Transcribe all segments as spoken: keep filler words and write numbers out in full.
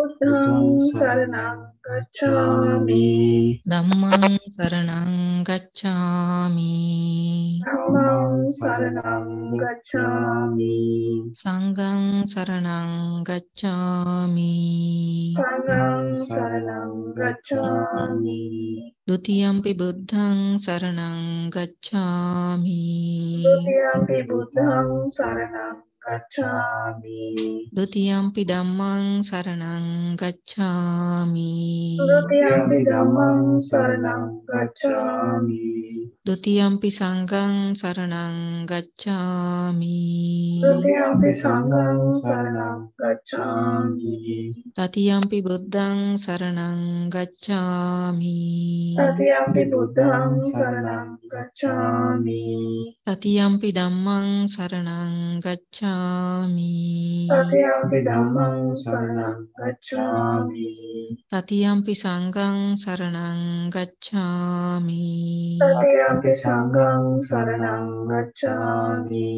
බුද්ධං සරණං ගච්ඡාමි. ධම්මං සරණං ගච්ඡාමි. ධම්මං සරණං ගච්ඡාමි. සංඝං සරණං ගච්ඡාමි. සංඝං සරණං ගච්ඡාමි. ဒုတိယံ පි බුද්ධං සරණං ගච්ඡාමි. ဒုတိယံ පි බුද්ධං සරණං ගච්ඡාමි. ဒုတိယံ පි ධම්මං සරණං ගච්ඡාමි. ဒုတိယံ පි ධම්මං සරණං ගච්ඡාමි. ဒုတိယံ පි සංඝං සරණං ගච්ඡාමි. ဒုတိယံ පි සංඝං සරණං ගච්ඡාමි. တတိယံ පි බුද්ධං සරණං ගච්ඡාමි. တတိယံ පි බුද්ධං සරණං ගච්ඡාමි. တတိယံ පි ධම්මං සරණං ගච්ඡාමි. တတိယံ පි ධම්මං සරණං ගච්ඡාමි. တတိယံ පි සංඝං සරණං ගච්ඡාමි. တတိယံ පි සංඝං සරණං ගච්ඡාමි.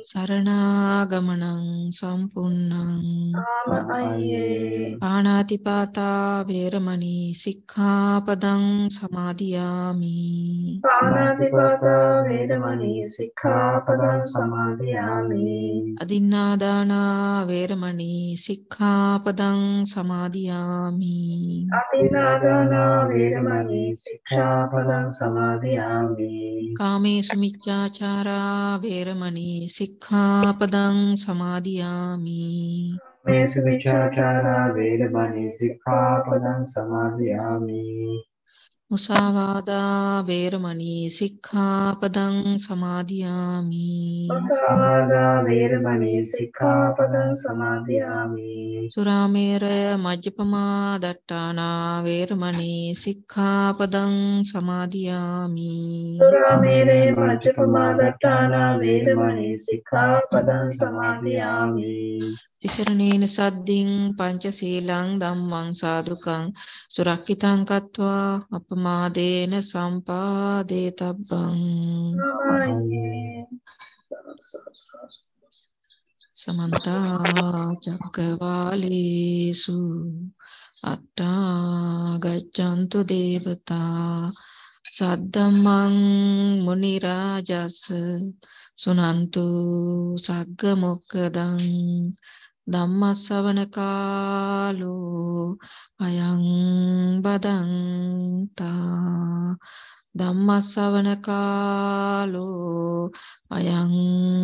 සරණාගමනං සම්පුන්නං. ආමහයේ. පාණාතිපාතා වේරමණී සික්ඛාපදං සමාදියාමි. පාණාතිපාතා වේරමණී සික්ඛාපදං සමාදියාමි. අදින්නාදානා වේරමණී සික්ඛාපදං සමාදියාමි. අදින්නාදානා වේරමණී සික්ඛාපදං සමාදියාමි. කාමේසු මිච්ඡාචාරා වේරමණී සික්ඛාපදං සමාදියාමි. මේසු විචාචාරා වේරමණී සික්ඛාපදං සමාදියාමි. මුසාවාදා වේරමණී සික්ඛාපදං සමාදියාමි. මුසාවාදා වේරමණී සික්ඛාපදං සමාදියාමි. සුරාමේරය මජ්ජපමා දට්ඨානා වේරමණී සික්ඛාපදං සමාදියාමි. සුරාමේරේ මජ්ජපමා දට්ඨානා වේරමණී සික්ඛාපදං සමාදියාමි. තිසරණේන සද්දින් පංචශීලං ධම්මං සාදුකං සුරක්ඛිතං කତ୍වා අපමාදේන සම්පාදේතබ්බං. සමන්ත චක්කවාලේසු අත්තා ගච්ඡන්තු දේවතා සද්දම්මං මුනි රාජස් සුනන්තු සග්ග මොක්ඛදං ධම්මස්සවන කාලෝ අයං බදන්තා. ධම්මස්සවන කාලෝ අයං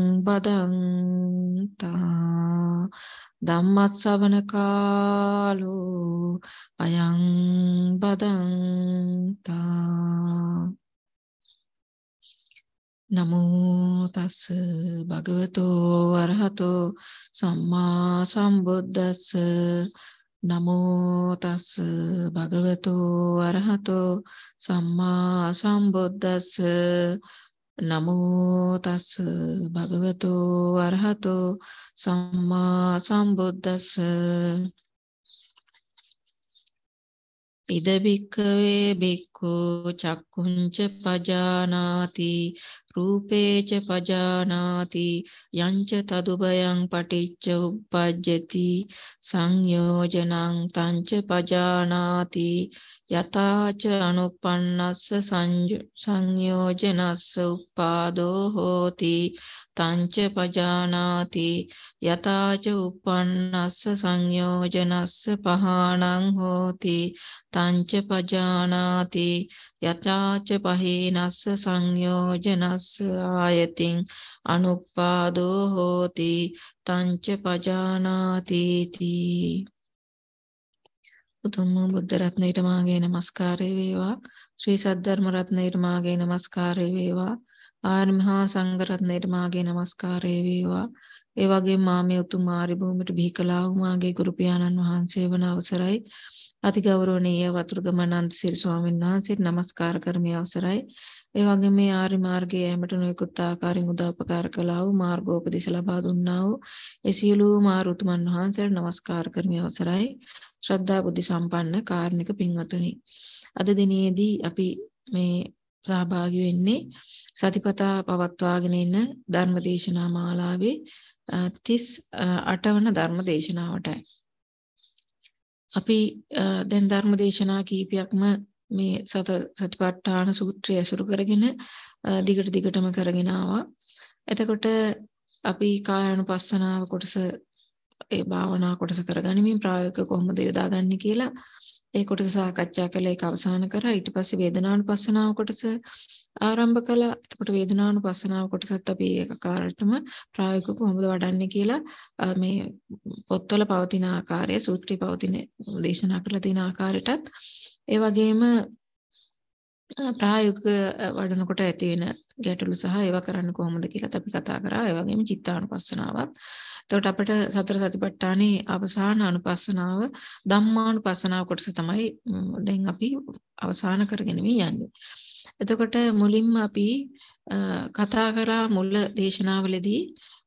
බදන්තා. ධම්මස්සවන කාලෝ අයං බදන්තා. නමෝ තස් භගවතෝ අරහතෝ සම්මා සම්බුද්දස්ස. නමෝ තස් භගවතෝ අරහතෝ සම්මා සම්බුද්දස්ස. නමෝ තස් භගවතෝ අරහතෝ සම්මා සම්බුද්දස්ස. ඉද භික්ඛවේ භික්ඛු චක්ඛුංච පජානාති රූපේච පජානාති යංච තදුභයං පටිච්ච උප්පජ්ජති සංයෝජනං තංච පජානාති යතාච අනුප්පන්නස්ස සංයෝජනස්ස උප්පාදෝ හෝති තංච පජානාති යතාච උප්පන්නස්ස සංයෝජනස්ස පහානං හෝති තංච පජානාති යතාච පහේනස්ස සංයෝජනස්ස ආයතින් අනුප්පාදෝ හෝති තංච පජානාති තී. උතුම් බුද්ධ රත්නයට මාගේ නමස්කාරය වේවා. ශ්‍රී සද්ධර්ම රත්නයට මාගේ නමස්කාරය වේවා. ආර්ය මහා සංඝ රත්නයට මාගේ නමස්කාරය වේවා. ඒ වගේම මාමේ උතුම් ආර්ය භූමියට බිහි කළා වූ මාගේ ගුරු පියාණන් වහන්සේ වන අවසරයි. අතිගෞරවනීය වතුරුගම අනන්ත සිරි ස්වාමීන් වහන්සේට නමස්කාර කරමි අවසරයි. ඒ වගේම මේ ආර්ය මාර්ගයේ යෑමට නොයෙකුත් ආකාරයෙන් උදව්පකාර කළා වූ මාර්ගෝපදේශ ලබා දුන්නා වූ ඒ සියලුම ආරුතුමන් වහන්සේට නමස්කාර කරමි අවසරයි. ශ්‍රද්ධා බුද්ධ සම්පන්න කාරුණික පින්වතුනි, අද දිනේදී අපි මේ සහභාගී වෙන්නේ සතිපතා පවත්වාගෙන ඉන්න ධර්මදේශනා මාලාවේ තිස් අට වන ධර්ම දේශනාවටයි. අපි දැන් ධර්ම දේශනා කීපයක්ම මේ සතර සතිපට්ඨාන සූත්‍රය ඇසුරු කරගෙන දිගට දිගටම කරගෙන ආවා. එතකොට අපි කායානුපස්සනාව කොටස ඒ භාවනා කොටස කරගනිමින් ප්‍රායෝගික කොහොමද යොදාගන්නේ කියලා ඒ කොටස සාකච්ඡා කළා. ඒක අවසන් කරා. ඊට පස්සේ වේදනානුපස්සනාව කොටස ආරම්භ කළා. එතකොට වේදනානුපස්සනාව කොටසත් අපි ඒකාකාරටම ප්‍රායෝගිකව කොහොමද වඩන්නේ කියලා මේ පොත්වල පවතින ආකාරය, සූත්‍රයේ පවතින දේශනා කරලා තියෙන ආකාරයටත් ඒ වගේම ප්‍රායෝගික වඩනකොට ඇති වෙන ගැටලු සහ ඒවා කරන්න කොහොමද කියලා අපි කතා කරා. ඒ වගේම චිත්තානුපස්සනාවත්. එතකොට අපිට සතර සතිපට්ඨානේ අවසාන අනුපස්සනාව ධම්මානුපස්සනාව කොටස තමයි දැන් අපි අවසාන කරගෙන යන්නේ. එතකොට මුලින්ම අපි කතා කරා මුල දේශනාවලදී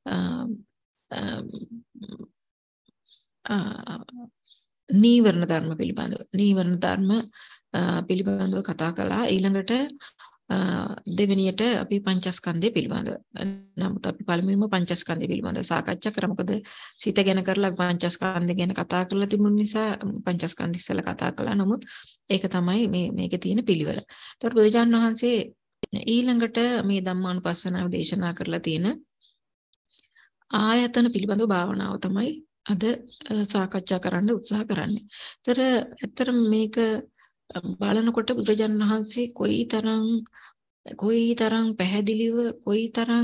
නීවරණ ධර්ම පිළිබඳව. නීවරණ ධර්ම පිළිබඳව කතා කළා. ඊළඟට දෙවෙනියට අපි පංචස්කන්ධය පිළිබඳව. නමුත් අපි පළමුවෙන්ම පංචස්කන්ධය පිළිබඳව සාකච්ඡා කරා. මොකද සිත ගැන කරලා පංචස්කන්ධය ගැන කතා කරලා තිබුණ නිසා පංචස්කන්ධ ඉස්සෙල්ලා කතා කළා. නමුත් ඒක තමයි මේ මේකේ තියෙන පිළිවෙල. ඒතකොට බුදුජාණන් වහන්සේ ඊළඟට මේ ධම්මානුපස්සනාව දේශනා කරලා තියෙන ආයතන පිළිබඳව භාවනාව තමයි අද සාකච්ඡා කරන්න උත්සාහ කරන්නේ. ඒතර ඇත්තටම මේක බලනකොට බුදුරජාණන් වහන්සේ කොයිතරම් කොයිතරම් පැහැදිලිව කොයිතරම්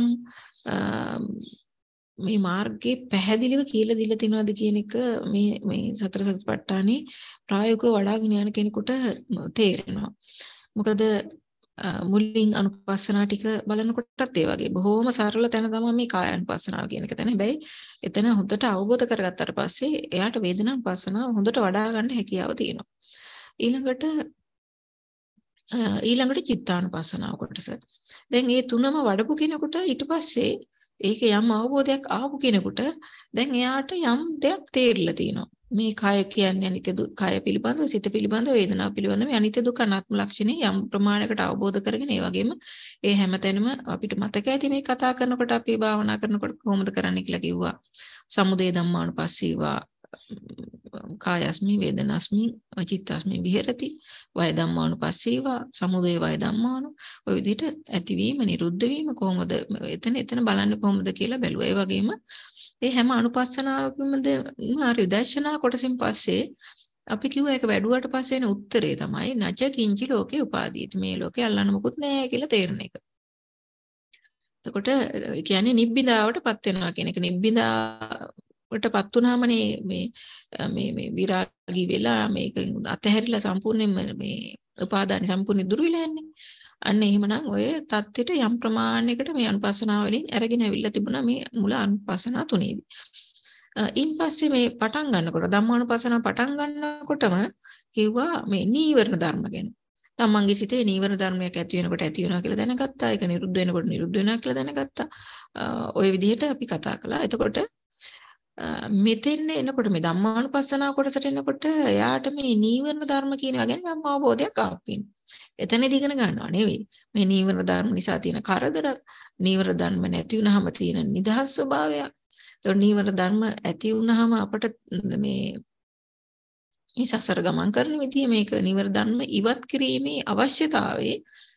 මේ මාර්ගයේ පැහැදිලිව කියලා දීලා තිනවද කියන එක මේ මේ සතර සතිපට්ඨානේ ප්‍රායෝගිකව වඩාගෙන යන කෙනෙකුට තේරෙනවා. මොකද මුලින් අනුපස්සනා ටික බලනකොටත් ඒ වගේ බොහොම සරල තැන තමයි මේ කායානුපස්සනාව කියන එක තැන. හැබැයි එතන හොඳට අවබෝධ කරගත්තාට පස්සේ එයාට වේදනානුපස්සනාව හොඳට වඩා ගන්න හැකියාව තියෙනවා. ඊළඟට ඊළඟට චිත්තානුපස්සනාව කොටස. දැන් මේ තුනම වඩපු කෙනෙකුට ඊට පස්සේ ඒක යම් අවබෝධයක් ආපු කෙනෙකුට දැන් එයාට යම් දෙයක් තේරිලා තියෙනවා. මේ කය කියන්නේ අනිත්‍ය කය පිළිබඳව, සිත පිළිබඳව, වේදනාව පිළිබඳව මේ අනිත්‍ය දුක්ඛ අනාත්ම ලක්ෂණේ යම් ප්‍රමාණයකට අවබෝධ කරගෙන ඒ වගේම ඒ හැමතැනම අපිට මතක ඇති මේ කතා කරනකොට අපි භාවනා කරනකොට කොහොමද කරන්නේ කියලා කිව්වා. සමුදය ධම්මානුපස්සීවා කායස්මි වේදනස්මි චිත්තස්මි විහෙරති වය ධම්මානුපස්සීවා සමුදය වය ධම්මානු. ඔය විදිහට ඇතිවීම නිරුද්ධ වීම කොහොමද එතන එතන බලන්නේ කොහොමද කියලා බැලුවා. ඒ වගේම ඒ හැම අනුපස්සනාවකමද මාරි විදර්ශනා කොටසින් පස්සේ අපි කිව්වා ඒක වැඩුවට පස්සේ එන උත්තරේ තමයි නච කිංචි ලෝකේ උපාදීති. මේ ලෝකේ අල්ලන්න මොකුත් නැහැ කියලා තේරෙන එක. එතකොට කියන්නේ නිබ්බිදාවටපත් වෙනවා කියන එක. නිබ්බිදාවටපත් වුණාමනේ මේ මේ මේ විරාගී වෙලා මේක අතහැරිලා සම්පූර්ණයෙන්ම මේ උපාදාන සම්පූර්ණ දුරු වෙලා යන්නේ. අන්න එහෙමනම් ඔය தත්ත්වයට යම් ප්‍රමාණයකට මේ අනුපස්සනාව වලින් අරගෙන ඇවිල්ලා තිබුණා මේ මුල අනුපස්සනා තුනේදී. ඉන් පස්සේ මේ පටන් ගන්නකොට ධම්මානුපස්සනාව පටන් ගන්නකොටම කිව්වා මේ නීවරණ ධර්ම ගැන. තමන්ගේ සිතේ නීවරණ ධර්මයක් ඇති වෙනකොට ඇති වෙනවා කියලා දැනගත්තා. ඒක නිරුද්ධ වෙනකොට නිරුද්ධ වෙනවා කියලා දැනගත්තා. ඔය විදිහට අපි කතා කළා. එතකොට මෙතෙන් එනකොට මේ ධම්මානුපස්සනාව කොටසට එනකොට එයාට මේ නීවරණ ධර්ම කියනවා ගැන යම් අවබෝධයක් ආපින්. එතනදී ඉගෙන ගන්නවා නෙවෙයි. මේ නීවරණ ධර්ම නිසා තියෙන කරදර, නීවරණ ධර්ම නැති වුනහම තියෙන නිදහස් ස්වභාවය. ඒතකොට නීවරණ ධර්ම ඇති වුනහම අපට මේ මේ සසර ගමන් කරන විදිය මේක නීවරණ ධර්ම ඉවත් කිරීමේ අවශ්‍යතාවයේ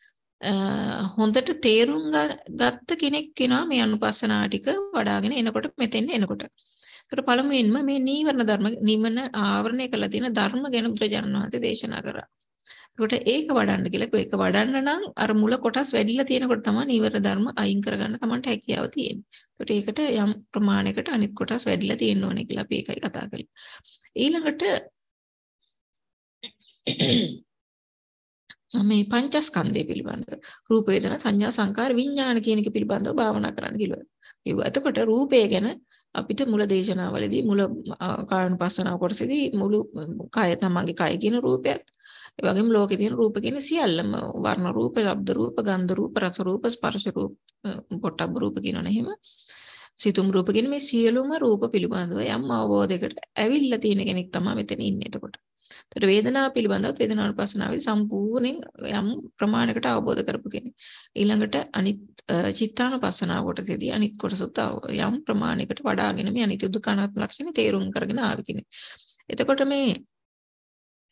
හොඳට තේරුම් ගත්ත කෙනෙක් වෙනවා මේ අනුපස්සනා ටික වඩාගෙන එනකොට මෙතෙන් එනකොට. ඒකට පළමුවෙන්ම මේ නීවරණ ධර්ම නිවන ආවරණය කළ තියෙන ධර්ම ගැන බුදුරජාණන් වහන්සේ දේශනා කරා. ඒකට ඒක වඩන්න කියලා ඒක වඩන්න නම් අර මුල කොටස් වැඩිලා තියෙනකොට තමයි නීවරණ ධර්ම අයින් කරගන්න තමන්ට හැකියාව තියෙන්නේ. ඒකට ඒකට යම් ප්‍රමාණයකට අනිත් කොටස් වැඩිලා තියෙන්න ඕනේ කියලා අපි ඒකයි කතා කරන්නේ. ඊළඟට මේ පංචස්කන්ධය පිළිබඳව රූප වේදනා සංඥා සංකාර විඥාන කියන එක පිළිබඳව භාවනා කරන්න කිව්වා. කිව්වා. එතකොට රූපය ගැන අපිට මුල දේශනාවලදී මුල කායනුපස්සනාව කොටසේදී මුළු කය තමන්ගේ කය කියන රූපයත් ඒ වගේම ලෝකේ තියෙන රූප කියන සියල්ලම වර්ණ රූප, ශබ්ද රූප, ගන්ධ රූප, රස රූප, ස්පර්ශ රූප, පොට්ටබ්බ රූප කියනවනේ එහෙම. සිතුම් රූප කියන මේ සියලුම රූප පිළිබඳව යම් අවබෝධයකට ඇවිල්ලා තියෙන කෙනෙක් තමයි මෙතන ඉන්නේ එතකොට. ඒතර වේදනාව පිළිබඳව වේදනානුපස්සනාවේ සම්පූර්ණයෙන් යම් ප්‍රමාණයකට අවබෝධ කරපු කෙනෙක්. ඊළඟට අනිත් චිත්තානුපස්සනාව කොටසේදී අනිත් කොටසත් යම් ප්‍රමාණයකට වඩාගෙන මේ අනිත්‍ය දුක්ඛ අනාත්ම ලක්ෂණ තේරුම් කරගෙන ආවි කෙනෙක්. එතකොට මේ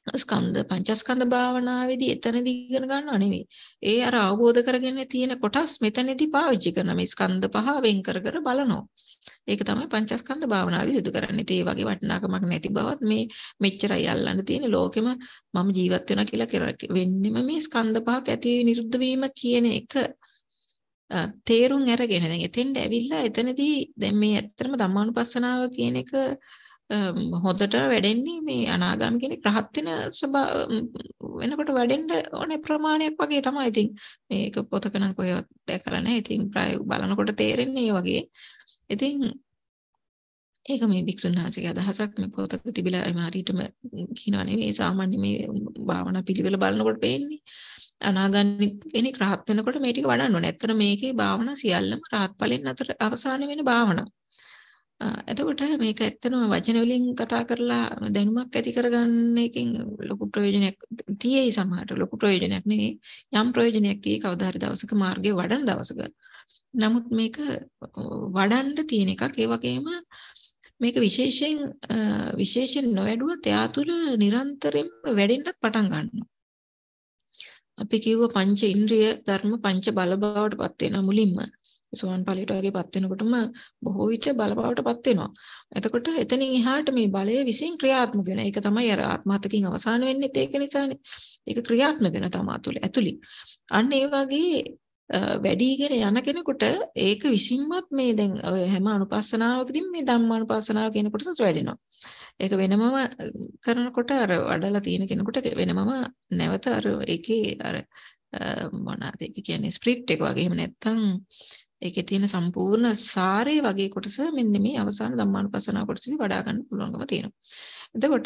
ස්කන්ධ පංචස්කන්ධ භාවනාවේදී එතනදී ඉගෙන ගන්නව නෙවෙයි. ඒ අර අවබෝධ කරගෙන තියෙන කොටස් මෙතනදී පාවිච්චි කරන මේ ස්කන්ධ පහ වෙන් කර කර බලනවා. ඒක තමයි පංචස්කන්ධ භාවනාවේ සිදු කරන්නේ. ඒ වගේ වටිනාකමක් නැති බවත් මේ මෙච්චරයි අල්ලන්න තියෙන ලෝකෙම මම ජීවත් වෙනවා කියලා වෙන්නෙම මේ ස්කන්ධ පහක් ඇති වී නිරුද්ධ වීම කියන එක තේරුම් අරගෙන දැන් එතෙන්ට ඇවිල්ලා එතනදී දැන් මේ ඇත්තටම ධම්මානුපස්සනාව කියන එක හොඳට වැඩෙන්නේ මේ අනාගාමී කෙනෙක් රහත් වෙන වෙනකොට වැඩෙන්න ඕනේ ප්‍රමාණයක් වගේ තමයි. ඉතින් මේක පොතක නම් කොහෙවත් දැකලා නැහැ. ඉතින් ප්‍රායෝගිකව බලනකොට තේරෙන්නේ ඒ වගේ. ඉතින් ඒක මේ භික්ෂුන් වහන්සේගේ අදහසක් මේ පොතක තිබිලා එම හරියටම කියනවා නෙවෙයි. සාමාන්‍ය මේ භාවනා පිළිවෙල බලනකොට පේන්නේ අනාගාමී කෙනෙක් රහත් වෙනකොට මේ ටික වඩන්න ඕනේ. ඇත්තට මේකේ භාවනා සියල්ලම රහත් ඵලෙන් අතර අවසාන වෙන භාවනා. එතකොට මේක ඇත්තටම වචන වලින් කතා කරලා දැනුමක් ඇති කරගන්න එකෙන් ලොකු ප්‍රයෝජනයක් තියෙයි. සමහරට ලොකු ප්‍රයෝජනයක් නෙවෙයි. යම් ප්‍රයෝජනයක් තියෙයි කවදා හරි දවසක මාර්ගයේ වඩන දවසක. නමුත් මේක වඩන්න තියෙන එකක්. ඒ වගේම මේක විශේෂයෙන් විශේෂයෙන් නොවැඩුවොත් එයා තුළ නිරන්තරයෙන්ම වැඩෙන්නත් පටන් ගන්නවා. අපි කිව්ව පංච ඉන්ද්‍රිය ධර්ම පංච බල බවට පත් වෙන මුලින්ම සෝවන් ඵලයට වගේ පත් වෙනකොටම බොහෝ විට බල බවට පත් වෙනවා. එතකොට එතනින් එහාට මේ බලය විසින් ක්‍රියාත්මක වෙනවා. ඒක තමයි අර ආත්මහතකින් අවසාන වෙන්නේ ඒක නිසානේ. ඒක ක්‍රියාත්මක වෙන තමා තුළ ඇතුළේ. අන්න ඒ වගේ වැඩිගෙන යන කෙනෙකුට ඒක විසින්මත් මේ දැන් හැම අනුපස්සනාවකදීම මේ ධම්මානුපස්සනාව කියන කොටසත් වැඩෙනවා. ඒක වෙනමම කරනකොට අර වඩලා තියෙන කෙනෙකුට වෙනමම නැවත අර ඒකේ අර මොනවාද ඒක කියන්නේ ස්ක්‍රිප්ට් එක වගේ. එහෙම නැත්නම් ඒකේ තියෙන සම්පූර්ණ සාරය වගේ කොටස මෙන්න මේ අවසාන ධම්මානුපස්සනාව කොටසදී වඩා ගන්න පුළුවන්කම තියෙනවා. එතකොට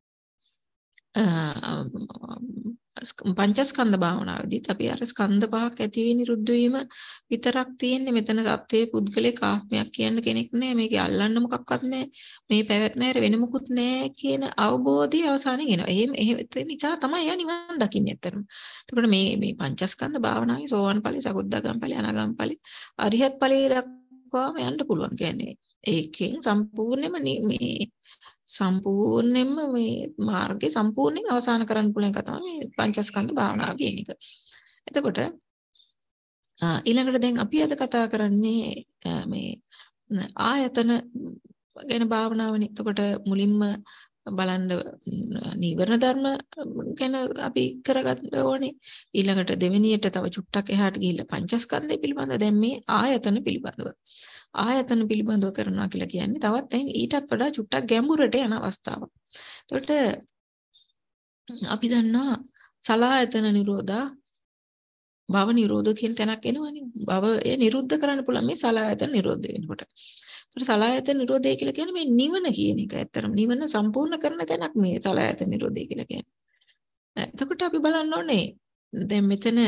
පංචස්කන්ධ භාවනාවේදීත් අපි අර ස්කන්ධ පහක් ඇති වෙ නිරුද්ධ වීම විතරක් තියෙන්නේ. මෙතන සත්වයේ පුද්ගලික ආත්මයක් කියන්න කෙනෙක් නැහැ. මේකේ අල්ලන්න මොකක්වත් නැහැ. මේ පැවැත්ම හැර වෙන මොකුත් නැහැ කියන අවබෝධය අවසානයේ එනවා. එහෙම ඒ නිසා තමයි යා නිවන් දකින්නේ ඇත්තටම. එතකොට මේ මේ පංචස්කන්ධ භාවනාවේ සෝවාන් ඵලයේ සකුද්දාගාම ඵලයේ අනාගාම ඵලයේ අරිහත් ඵලයේ දක්වාම යන්න පුළුවන්. කියන්නේ ඒකෙන් සම්පූර්ණයෙන්ම මේ සම්පූර්ණයෙන්ම මේ මාර්ගේ සම්පූර්ණයෙන් අවසන් කරන්න පුළුවන් එක තමයි මේ පංචස්කන්ධ භාවනාව කියන එක. එතකොට ඊළඟට දැන් අපි අද කතා කරන්නේ මේ ආයතන ගැන භාවනාවනේ. එතකොට මුලින්ම බලන්න නීවරණ ධර්ම ගැන අපි කරගන්න ඕනේ. ඊළඟට දෙවෙනියට තව චුට්ටක් එහාට ගිහිල්ලා පංචස්කන්ධය පිළිබඳ දැන් මේ ආයතන පිළිබඳව ආයතන පිළිබඳව කරනවා කියලා කියන්නේ තවත් දැන් ඊටත් වඩා චුට්ටක් ගැඹුරට යන අවස්ථාවක්. එතකොට අපි දන්නවා සලආයතන නිරෝධා භව නිරෝධ කියන තැනක් එනවනේ. භවය නිරුද්ධ කරන්න පුළුවන් මේ සලආයතන නිරෝධ වෙනකොට. ඒතර සලආයතන නිරෝධය කියලා කියන්නේ මේ නිවන කියන එක. ඇත්තටම නිවන සම්පූර්ණ කරන තැනක් මේ සලආයතන නිරෝධය කියලා කියන්නේ. එතකොට අපි බලන්න ඕනේ දැන් මෙතන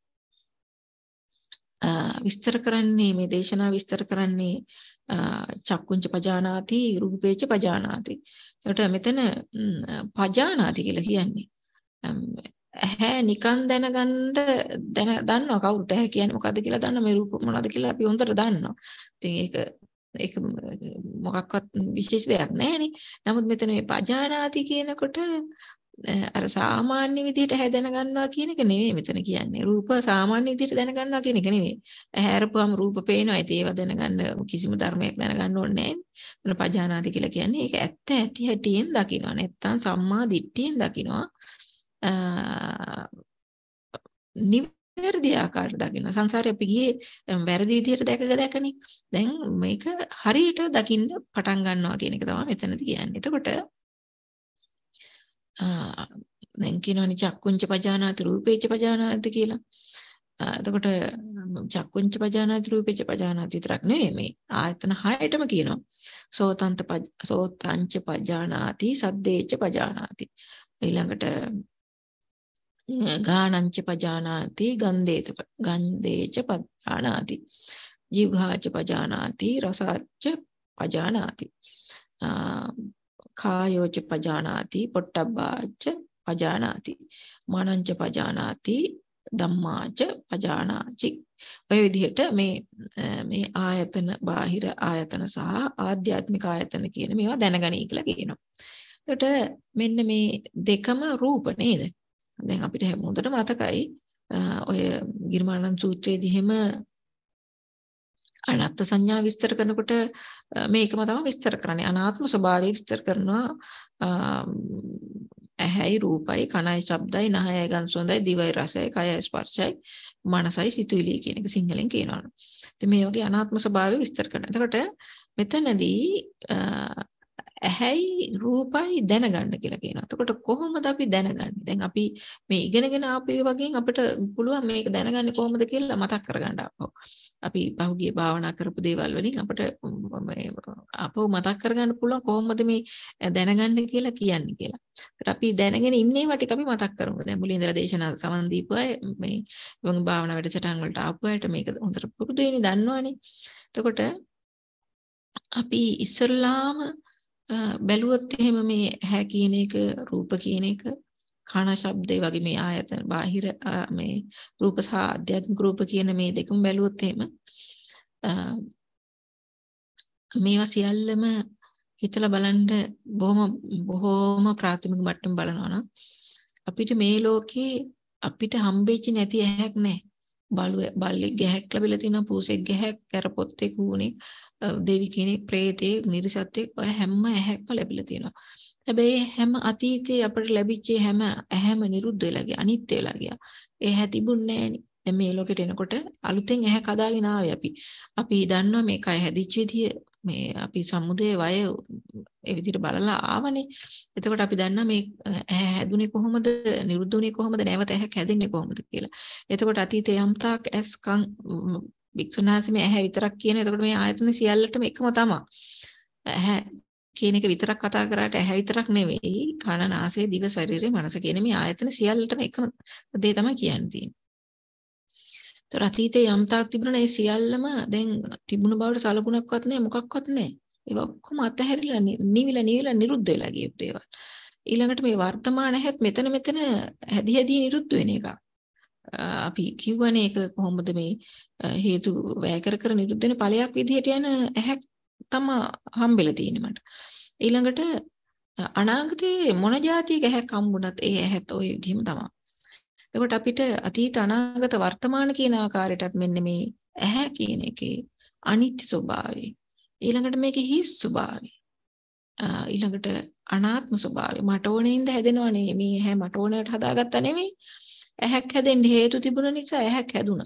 විස්තර කරන්නේ මේ දේශනා විස්තර කරන්නේ චක්කුංච පජානාති රූපේච පජානාති. ඒකට මෙතන පජානාති කියලා කියන්නේ ඇහැ නිකන් දැනගන්න දැන දන්නවා කවුරුට ඇහැ කියන්නේ මොකද්ද කියලා දන්නවා. මේ රූප මොනවද කියලා අපි හොඳට දන්නවා. ඉතින් ඒක ඒක මොකක්වත් විශේෂ දෙයක් නැහැනේ. නමුත් මෙතන මේ පජානාති කියනකොට අර සාමාන්‍ය විදිහට හැදෙන ගන්නවා කියන එක නෙවෙයි මෙතන කියන්නේ. රූප සාමාන්‍ය විදිහට දැන ගන්නවා කියන එක නෙවෙයි. ඇහැරපුවම රූප පේනවා. ඒත් ඒව දැනගන්න කිසිම ධර්මයක් දැනගන්න ඕනේ නැහැ. එතන පජානාති කියලා කියන්නේ ඒක ඇත්ත ඇති හැටියෙන් දකිනවා. නැත්තම් සම්මා දිට්ඨියෙන් දකිනවා. නිවැරදි ආකාරයට දකින්න. සංසාරේ අපි ගියේ වැරදි විදිහට දැකග දැකනේ. දැන් මේක හරියට දකින්න පටන් ගන්නවා කියන එක තමයි මෙතනදී කියන්නේ. එතකොට දැන් කියනවනේ චක්කුංච පජානාති රූපේච පජානාති කියලා. එතකොට චක්කුංච පජානාති රූපේච පජානාති විතරක් නෙවෙයි මේ ආයතන හයටම කියනවා. සෝතන්ත සෝතංච පජානාති සද්දේච පජානාති. ඊළඟට ගානංච පජානාති ගන්ධේත ගන්ධේච පජානාති ජීවහාච පජානාති රසාච පජානාති කායෝච පජානාති පොට්ටබ්බාච පජානාති මනංච පජානාති ධම්මාච පජානාචි. ඔය විදිහට මේ මේ ආයතන බාහිර ආයතන සහ ආධ්‍යාත්මික ආයතන කියන මේවා දැනගනී කියලා කියනවා. එතකොට මෙන්න මේ දෙකම රූප නේද? දැන් අපිට හොඳට මතකයි ඔය ගිරිමානන්ද සූත්‍රයේදී එහෙම අනාත්ම සංඥා විස්තර කරනකොට මේකම තමයි විස්තර කරන්නේ. අනාත්ම ස්වභාවය විස්තර කරනවා. ඇහැයි රූපයි කනයි ශබ්දයි නහයයි ගන්ධ සුවඳයි දිවයි රසයි කයයි ස්පර්ශයි මනසයි සිතුවිලි කියන එක සිංහලෙන් කියනවා. ඉතින් මේ වගේ අනාත්ම ස්වභාවය විස්තර කරනවා. එතකොට මෙතනදී ඇහැයි රූපයි දැනගන්න කියලා කියනවා. එතකොට කොහොමද අපි දැනගන්නේ? දැන් අපි මේ ඉගෙනගෙන ආපු වගේ අපිට පුළුවන් මේක දැනගන්නේ කොහොමද කියලා මතක් කරගන්න ආපහු. අපි පහුගිය භාවනා කරපු දේවල් වලින් අපිට මේ ආපහු මතක් කරගන්න පුළුවන් කොහොමද මේ දැනගන්න කියලා කියන්නේ කියලා. ඒත් අපි දැනගෙන ඉන්නේ වා ටික අපි මතක් කරමු. දැන් මුලින් ඉඳලා දේශනා සමන් දීපු අය මේ වගේ භාවනා වැඩසටහන් වලට ආපු අයට මේක හොඳට පුරුදු වෙන්නේ දන්නවනේ. එතකොට අපි ඉස්සල්ලාම බැලුවොත් එහෙම මේ ඇහැ කියන එක රූප කියන එක කන ශබ්දේ වගේ මේ ආයතන බාහිර මේ රූප සහ ආධ්‍යාත්මික රූප කියන මේ දෙකම බැලුවොත් එහෙම මේවා සියල්ලම හිතලා බලන්න බොහොම බොහොම ප්‍රාථමික මට්ටම බලනවා නම් අපිට මේ ලෝකේ අපිට හම්බෙච්ච නැති ඇහැක් නැහැ. බලු බල්ලෙක් ගැහැක් ලැබිලා තියෙනවා, පූසෙක් ගැහැක්, කරපොත්තෙක්, හුණෙක්, දෙවි කෙනෙක්, ප්‍රේතෙක්, නිරිසත්ෙක් ඔය හැම ඇහැක්ම ලැබිලා තියෙනවා. හැබැයි හැම අතීතේ අපිට ලැබිච්ච හැම ඇහැම නිරුද්ධ වෙලා ගියා, අනිත්‍ය වෙලා ගියා. ඒ ඇහැ තිබුණේ නැහැ නේ. දැන් මේ ලෝකෙට එනකොට අලුතෙන් ඇහැ කදාගෙන ආවේ අපි. අපි දන්නවා මේ කය හැදිච්ච විදිය මේ අපි සමුදේ වය ඒ විදිහට බලලා ආවනේ. එතකොට අපි දන්නවා මේ ඇහැ හැදුනේ කොහොමද, නිරුද්ධ වුනේ කොහොමද, නැවත ඇහැක් හැදෙන්නේ කොහොමද කියලා. එතකොට අතීතේ යම්තාක් ඇස් කන් වික්ෂුනාසි මේ ඇහැ විතරක් කියන. එතකොට මේ ආයතන සියල්ලටම එකම තමයි. ඇහැ කියන එක විතරක් කතා කරාට ඇහැ විතරක් නෙවෙයි කන නාසය දිව ශරීරය මනස කියන මේ ආයතන සියල්ලටම එකම දේ තමයි කියන්නේ. ඒතර අතීතේ යම්තාක් තිබුණා ඒ සියල්ලම දැන් තිබුණ බවට සලකුණක්වත් නැහැ මොකක්වත් නැහැ. ඒවා ඔක්කොම අතහැරිලා නිවිලා නිවිලා නිරුද්ධ වෙලා ගිය දේවල්. ඊළඟට මේ වර්තමාන හැත් මෙතන මෙතන හැදි හැදි නිරුද්ධ වෙන එක. අපි කියවනේ ඒක කොහොමද මේ හේතු වැය කර කර නිරුද්ධ වෙන ඵලයක් විදිහට යන ඇහැක් තමයි හම්බෙලා තියෙන්නේ මට. ඊළඟට අනාගතේ මොන જાතියක ඇහැක් හම්බුණත් ඒ ඇහැත් ওই විදිහම තමයි. එතකොට අපිට අතීත අනාගත වර්තමාන කියන ආකාරයටත් මෙන්න මේ ඇහැ කියන එකේ අනිත්‍ය ස්වභාවය. ඊළඟට මේකේ හිස් ස්වභාවය. ඊළඟට අනාත්ම ස්වභාවය. මට ඕනෙින්ද හැදෙනව නෙවෙයි. මේ ඇහැ මට ඕනට හදාගත්තා නෙවෙයි. ඇහැක් හැදෙන්න හේතු තිබුණ නිසා ඇහැක් හැදුණා.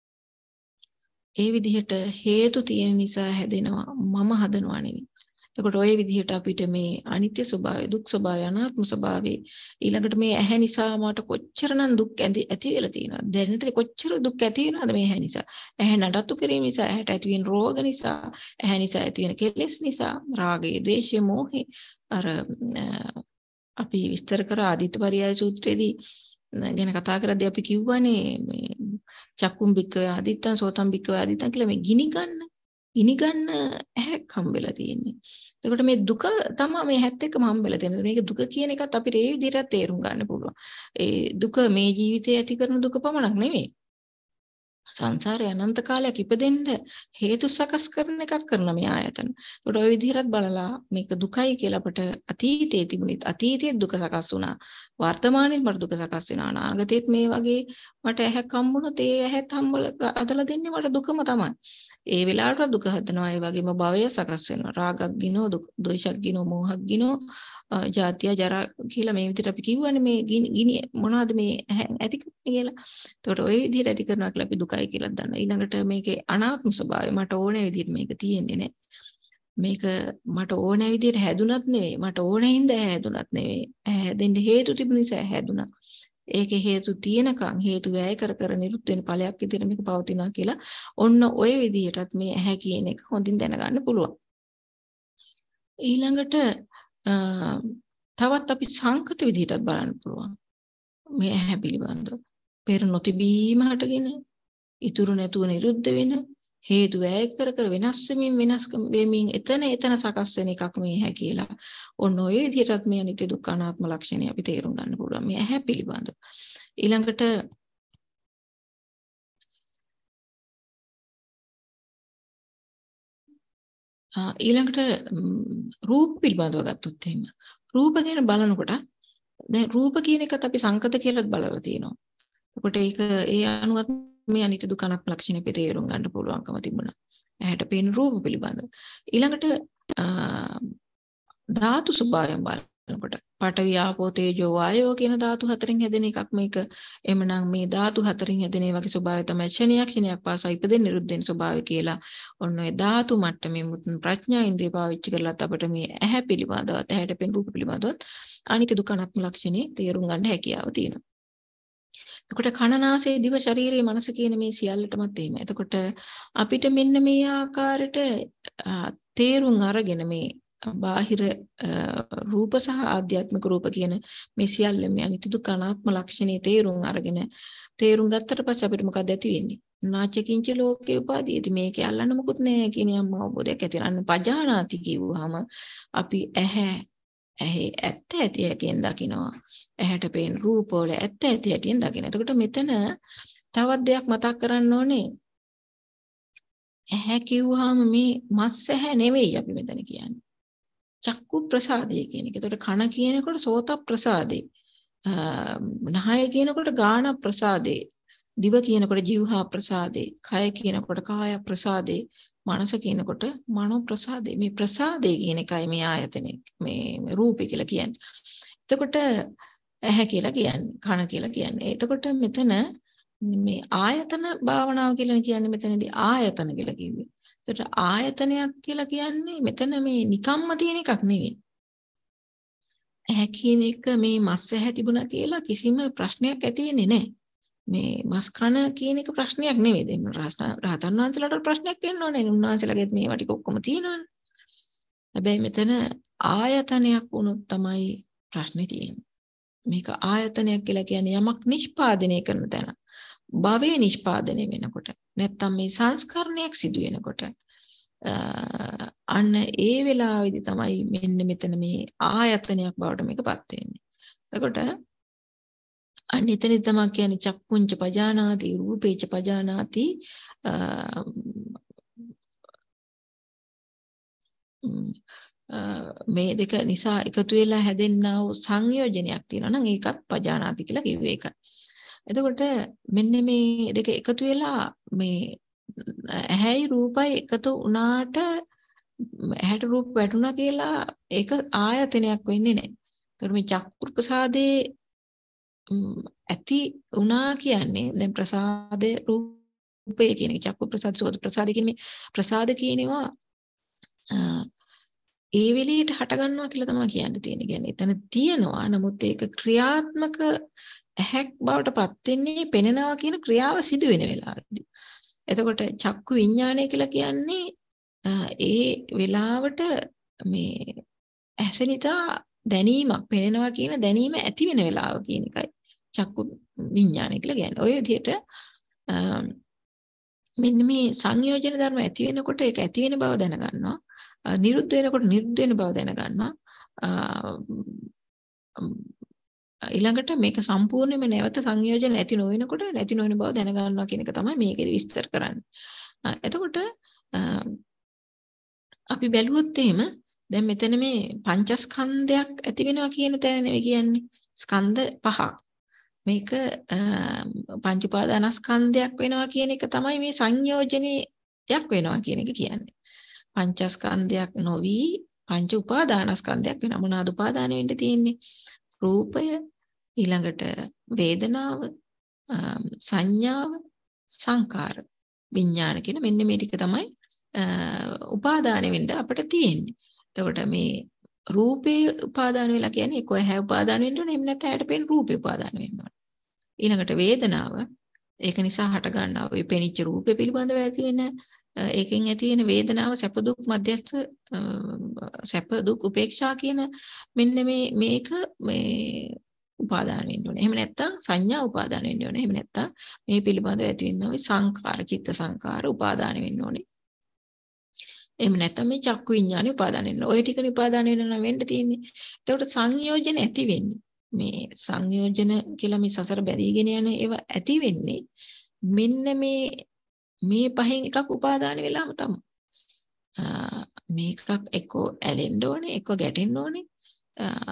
ඒ විදිහට හේතු තියෙන නිසා හැදෙනවා මම හදනවා නෙවෙයි. එතකොට ওই විදිහට අපිට මේ අනිත්‍ය ස්වභාවය, දුක් ස්වභාවය, අනාත්ම ස්වභාවය ඊළඟට මේ ඇහැ නිසා මට කොච්චරනම් දුක් ඇති වෙලා තියෙනවද? දැනට කොච්චර දුක් ඇති වෙනවද මේ ඇහැ නිසා? ඇහැ නඩත්තු කිරීම නිසා, ඇහැට ඇති වෙන රෝග නිසා, ඇහැ නිසා ඇති වෙන කෙලෙස් නිසා, රාගය, ද්වේෂය, මෝහය අර අපි විස්තර කර ආදිත්‍ය පරියාය සූත්‍රයේදී ගැන කතා කරද්දී අපි කිව්වනේ මේ චක්කුම් බික්කවේ ආදිත්තං සෝතම් බික්කවේ ආදිත්තං කියලා මේ ගිනි ගන්න ගිනි ගන්න ඇහැක් හම්බෙලා තියෙන්නේ. එතකොට මේ දුක තමයි මේ හැත් එක්කම හම්බෙලා තියෙන්නේ. මේක දුක කියන එකත් අපිට ඒ විදිහට තේරුම් ගන්න පුළුවන්. ඒ දුක මේ ජීවිතයේ ඇති කරන දුක පමණක් නෙමෙයි. සංසාරේ අනන්ත කාලයක් ඉපදෙන්න හේතු සකස් කරන එකක් කරන මේ ආයතන. ඒකට ওই විදිහට බලලා මේක දුකයි කියලා අපට අතීතයේ තිබුණිත් අතීතයේ දුක සකස් වුණා. වර්තමානයේ මට දුක සකස් වෙනවා. අනාගතයේත් මේ වගේ මට ඇහැක් හම්බුනොත් ඒ ඇහැත් හම්බල අදලා දෙන්නේ මට දුකම තමයි. ඒ වෙලාවට දුක හදනවා. ඒ වගේම භවය සකස් වෙනවා. රාගක් ගිනෝ, ද්වේෂක් ගිනෝ, මෝහක් ගිනෝ, ජාතිය ජරා කියලා මේ විදිහට අපි කියවනේ මේ ගිනි මොනවද මේ ඇති කරන්නේ කියලා. ඒකට ওই විදිහට ඇති කරනවා කියලා අපි දුකයි කියලා දන්නවා. ඊළඟට මේකේ අනාත්ම ස්වභාවය මට ඕන විදිහට මේක තියෙන්නේ නැහැ. මේක මට ඕන විදිහට හැදුනත් නෙවෙයි. මට ඕන හින්දා හැදුනත් නෙවෙයි. හැදෙන්න හේතු තිබුණ නිසා හැදුනා. ඒකේ හේතු තියෙනකන් හේතු වැය කර කර නිරුත් වෙන ඵලයක් විදිහට මේක පවතිනවා කියලා ඔන්න ওই විදිහටත් මේ ඇහැ කියන එක හොඳින් දැනගන්න පුළුවන්. ඊළඟට තවත් අපි සංකත විදිහටත් බලන්න පුළුවන්. මේ ඇහැ පිළිබඳව පෙර නොතිබීම හටගෙන ඉතුරු නැතුව නිරුද්ධ වෙන හේතු වැය කර කර වෙනස් වෙමින් වෙනස් වෙමින් එතන එතන සකස් වෙන එකක් මේ ඇහැ කියලා. ඔන්න ඔය විදිහටත් මේ අනිත්‍ය දුක්ඛ අනාත්ම ලක්ෂණය අපි තේරුම් ගන්න පුළුවන් මේ ඇහැ පිළිබඳව. ඊළඟට ඊළඟට රූප පිළිබඳව ගත්තොත් එහෙම රූප ගැන බලනකොට දැන් රූප කියන එකත් අපි සංකත කියලාත් බලලා තියෙනවා. එතකොට ඒක ඒ අනුවත් මේ අනිත්‍ය දුක්ඛ අනාත්ම ලක්ෂණ අපි තේරුම් ගන්න පුළුවන්කම තිබුණා. ඇහැට පේන රූප පිළිබඳව. ඊළඟට ධාතු ස්වභාවයෙන් බලනකොට පඨවි ආපෝ තේජෝ වායෝ කියන ධාතු හතරෙන් හැදෙන එකක් මේක. එhmenan මේ ධාතු හතරෙන් හැදෙන ඒ වගේ ස්වභාවය තමයි ක්ෂණයක් ක්ෂණයක් පාසා ඉපදෙන නිරුද්ධ වෙන ස්වභාවය කියලා. ඔන්න ඔය ධාතු මට්ටමේ මුතුන් ප්‍රඥා ඉන්ද්‍රිය පාවිච්චි කරලත් අපිට මේ ඇහැ පිළිබඳව ඇහැට පෙනෙන රූප පිළිබඳව අනිත්‍ය දුක්ඛ අනාත්ම ලක්ෂණේ තේරුම් ගන්න හැකියාව තියෙනවා. එතකොට කන නාසය දිව ශරීරය මනස කියන මේ සියල්ලටමත් එහෙම. එතකොට අපිට මෙන්න මේ ආකාරයට තේරුම් අරගෙන මේ බාහිර රූප සහ ආධ්‍යාත්මික රූප කියන මේ සියල්ල මේ අනිත්‍ය දුක්ඛ අනාත්ම ලක්ෂණේ තේරුම් අරගෙන තේරුම් ගත්තට පස්සේ අපිට මොකක්ද ඇති වෙන්නේ? නාචකින්ච ලෝකේ උපාදී. ඉතින් මේකේ අල්ලන්න මොකුත් නැහැ කියන යම් අවබෝධයක් ඇති කරගන්න. පජානාති කිව්වහම අපි ඇහැ ඇහි ඇත්ත ඇති හැටියෙන් දකිනවා. ඇහැට පේන රූප වල ඇත්ත ඇති හැටියෙන් දකිනවා. එතකොට මෙතන තවත් දෙයක් මතක් කරන්න ඕනේ. ඇහැ කිව්වහම මේ මස් ඇහැ නෙවෙයි අපි මෙතන කියන්නේ. චක්කු ප්‍රසාදය කියන එක. එතකොට කන කියනකොට සෝත ප්‍රසාදේ. නහය කියනකොට ගාන ප්‍රසාදේ. දිව කියනකොට જીවහා ප්‍රසාදේ. කය කියනකොට කාය ප්‍රසාදේ. මනස කියනකොට මනෝ ප්‍රසාදේ. මේ ප්‍රසාදේ කියන එකයි මේ ආයතනේ මේ රූපේ කියලා කියන්නේ. එතකොට ඇහැ කියලා කියන්නේ කන කියලා කියන්නේ. එතකොට මෙතන මේ ආයතන භාවනාව කියලා කියන්නේ මෙතනදී ආයතන කියලා කිව්වේ. එතකොට ආයතනයක් කියලා කියන්නේ මෙතන මේ නිකම්ම තියෙන එකක් නෙවෙයි. ඇහැ කියන එක මේ මස් ඇහැ තිබුණා කියලා කිසිම ප්‍රශ්නයක් ඇති වෙන්නේ නැහැ. මේ මස් කන කියන එක ප්‍රශ්නයක් නෙවෙයි. දෙන්න රහතන් වහන්සේලාට ප්‍රශ්නයක් වෙන්න ඕනේ. උන්වහන්සේලාගෙත් මේවා ටික ඔක්කොම තියෙනවනේ. හැබැයි මෙතන ආයතනයක් වුණොත් තමයි ප්‍රශ්නේ තියෙන්නේ. මේක ආයතනයක් කියලා කියන්නේ යමක් නිෂ්පාදනය කරන තැන. භවයේ නිෂ්පාදනය වෙනකොට නැත්තම් මේ සංස්කරණයක් සිදු වෙනකොට අන්න ඒ වෙලාවේදී තමයි මෙන්න මෙතන මේ ආයතනයක් බවට මේකපත් වෙන්නේ. එතකොට අන්න එතනදි තමයි කියන්නේ චක්කුංච පජානාති රූපේච පජානාති මේ දෙක නිසා එකතු වෙලා හැදෙන්නා වූ සංයෝජනයක් තියෙනවා නම් ඒකත් පජානාති කියලා කිව්වේ ඒක. එතකොට මෙන්න මේ දෙක එකතු වෙලා මේ ඇහැයි රූපයි එකතු වුණාට ඇහැට රූප වැටුණා කියලා ඒක ආයතනයක් වෙන්නේ නැහැ. ඒතර මේ චක්කු ප්‍රසාදේ ඇති වුණා කියන්නේ දැන් ප්‍රසාදේ රූපේ කියන එක චක්කු ප්‍රසාද සෝත ප්‍රසාද කියන මේ ප්‍රසාද කියනවා ඒ වෙලෙට හට ගන්නවා කියලා තමයි කියන්න තියෙන්නේ. කියන්නේ එතන තියෙනවා නමුත් ඒක ක්‍රියාත්මක ඇහැක් බවට පත් වෙන්නේ පෙනෙනවා කියන ක්‍රියාව සිදු වෙන වෙලාවෙදී. එතකොට චක්කු විඥානය කියලා කියන්නේ ඒ වෙලාවට මේ ඇසෙනිතා දැනීමක් පෙනෙනවා කියන දැනීම ඇති වෙන වෙලාව කියන එකයි චක්කු විඥානය කියලා කියන්නේ. ඔය විදිහට මෙන්න මේ සංයෝජන ධර්ම ඇති වෙනකොට ඒක ඇති වෙන බව දැනගන්නවා. නිරුද්ධ වෙනකොට නිරුද්ධ වෙන බව දැනගන්නවා. ඊළඟට මේක සම්පූර්ණයෙන්ම නැවත සංයෝජන ඇති නොවෙනකොට නැති නොවන බව දැනගන්නවා කියන එක තමයි මේකෙදි විස්තර කරන්නේ. එතකොට අපි බැලුවොත් එහෙම දැන් මෙතන මේ පංචස්කන්ධයක් ඇති වෙනවා කියන තැන නෙවෙයි කියන්නේ. ස්කන්ධ පහක්. මේක පංච උපාදානස්කන්ධයක් වෙනවා කියන එක තමයි මේ සංයෝජනයක් වෙනවා කියන එක කියන්නේ. පංචස්කන්ධයක් නොවි පංච උපාදානස්කන්ධයක් වෙනවා. මොනවාද උපාදාන වෙන්න තියෙන්නේ? රූපය, ඊළඟට වේදනාව, සංඥාව, සංකාර, විඥාන කියන මෙන්න මේ ටික තමයි උපාදාන වෙන්න අපිට තියෙන්නේ. එතකොට මේ රූපේ උපාදාන වෙලා කියන්නේ එක්ක ඇහැ උපාදාන වෙන්න ඕනේ, එහෙම නැත්නම් ඇහැට පෙනෙන රූපේ උපාදාන වෙන්න ඕනේ. ඊළඟට වේදනාව, ඒක නිසා හට ගන්නවා ඔය පෙනිච්ච රූපේ පිළිබඳව ඇති වෙන ඒකෙන් ඇති වෙන වේදනාව සැප දුක් මධ්‍යස්ථ සැප දුක් උපේක්ෂා කියන මෙන්න මේ මේක මේ උපාදාන වෙන්න ඕනේ. එහෙම නැත්නම් සංඥා උපාදාන වෙන්න ඕනේ. එහෙම නැත්නම් මේ පිළිබඳව ඇති වෙන ওই සංකාර චිත්ත සංකාර උපාදාන වෙන්න ඕනේ. එහෙම නැත්නම් මේ චක්කු විඥානෙ උපාදාන වෙන්න. ඔය ටිකනේ උපාදාන වෙන්න නම් වෙන්න තියෙන්නේ. ඒකට සංයෝජන ඇති වෙන්නේ. මේ සංයෝජන කියලා මේ සසර බැඳීගෙන යන ඒවා ඇති වෙන්නේ මෙන්න මේ මේ පහෙන් එකක් උපාදාන වෙලාම තමයි. මේකක් එක්ක ඇලෙන්න ඕනේ, එක්ක ගැටෙන්න ඕනේ.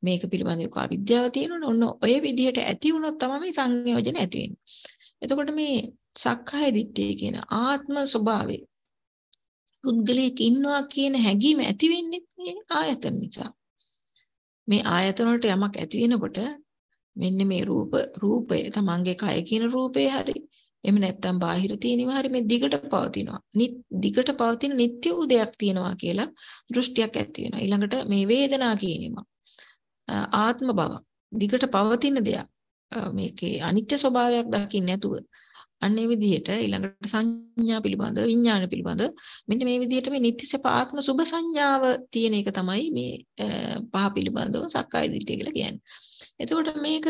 මේක පිළිබඳව අවිද්‍යාව තියෙනවනේ. ඔන්න ඔය විදිහට ඇති වුණොත් තමයි මේ සංයෝජන ඇති වෙන්නේ. එතකොට මේ සක්කාය දිට්ඨිය කියන ආත්ම ස්වභාවය පුද්ගලයෙක් ඉන්නවා කියන හැඟීම ඇති වෙන්නේ මේ ආයතන නිසා. මේ ආයතන වලට යමක් ඇති වෙනකොට මෙන්න මේ රූප රූපය තමන්ගේ කය කියන රූපේ හරි එහෙම නැත්නම් බාහිර තියෙනවා හරි මේ දිගට පවතිනවා. දිගට පවතින නිත්‍ය වූ දෙයක් තියෙනවා කියලා දෘෂ්ටියක් ඇති වෙනවා. ඊළඟට මේ වේදනා කියනවා ආත්ම බව දිගට පවතින දෙයක්. මේකේ අනිත්‍ය ස්වභාවයක් දකින්න නැතුව අන්න ඒ විදිහට ඊළඟට සංඥා පිළිබඳ විඥාන පිළිබඳ මෙන්න මේ විදිහට මේ නිත්‍ය සප ආත්ම සුභ සංඥාව තියෙන එක තමයි මේ පහ පිළිබඳව සක්කාය දිට්ඨිය කියලා කියන්නේ. එතකොට මේක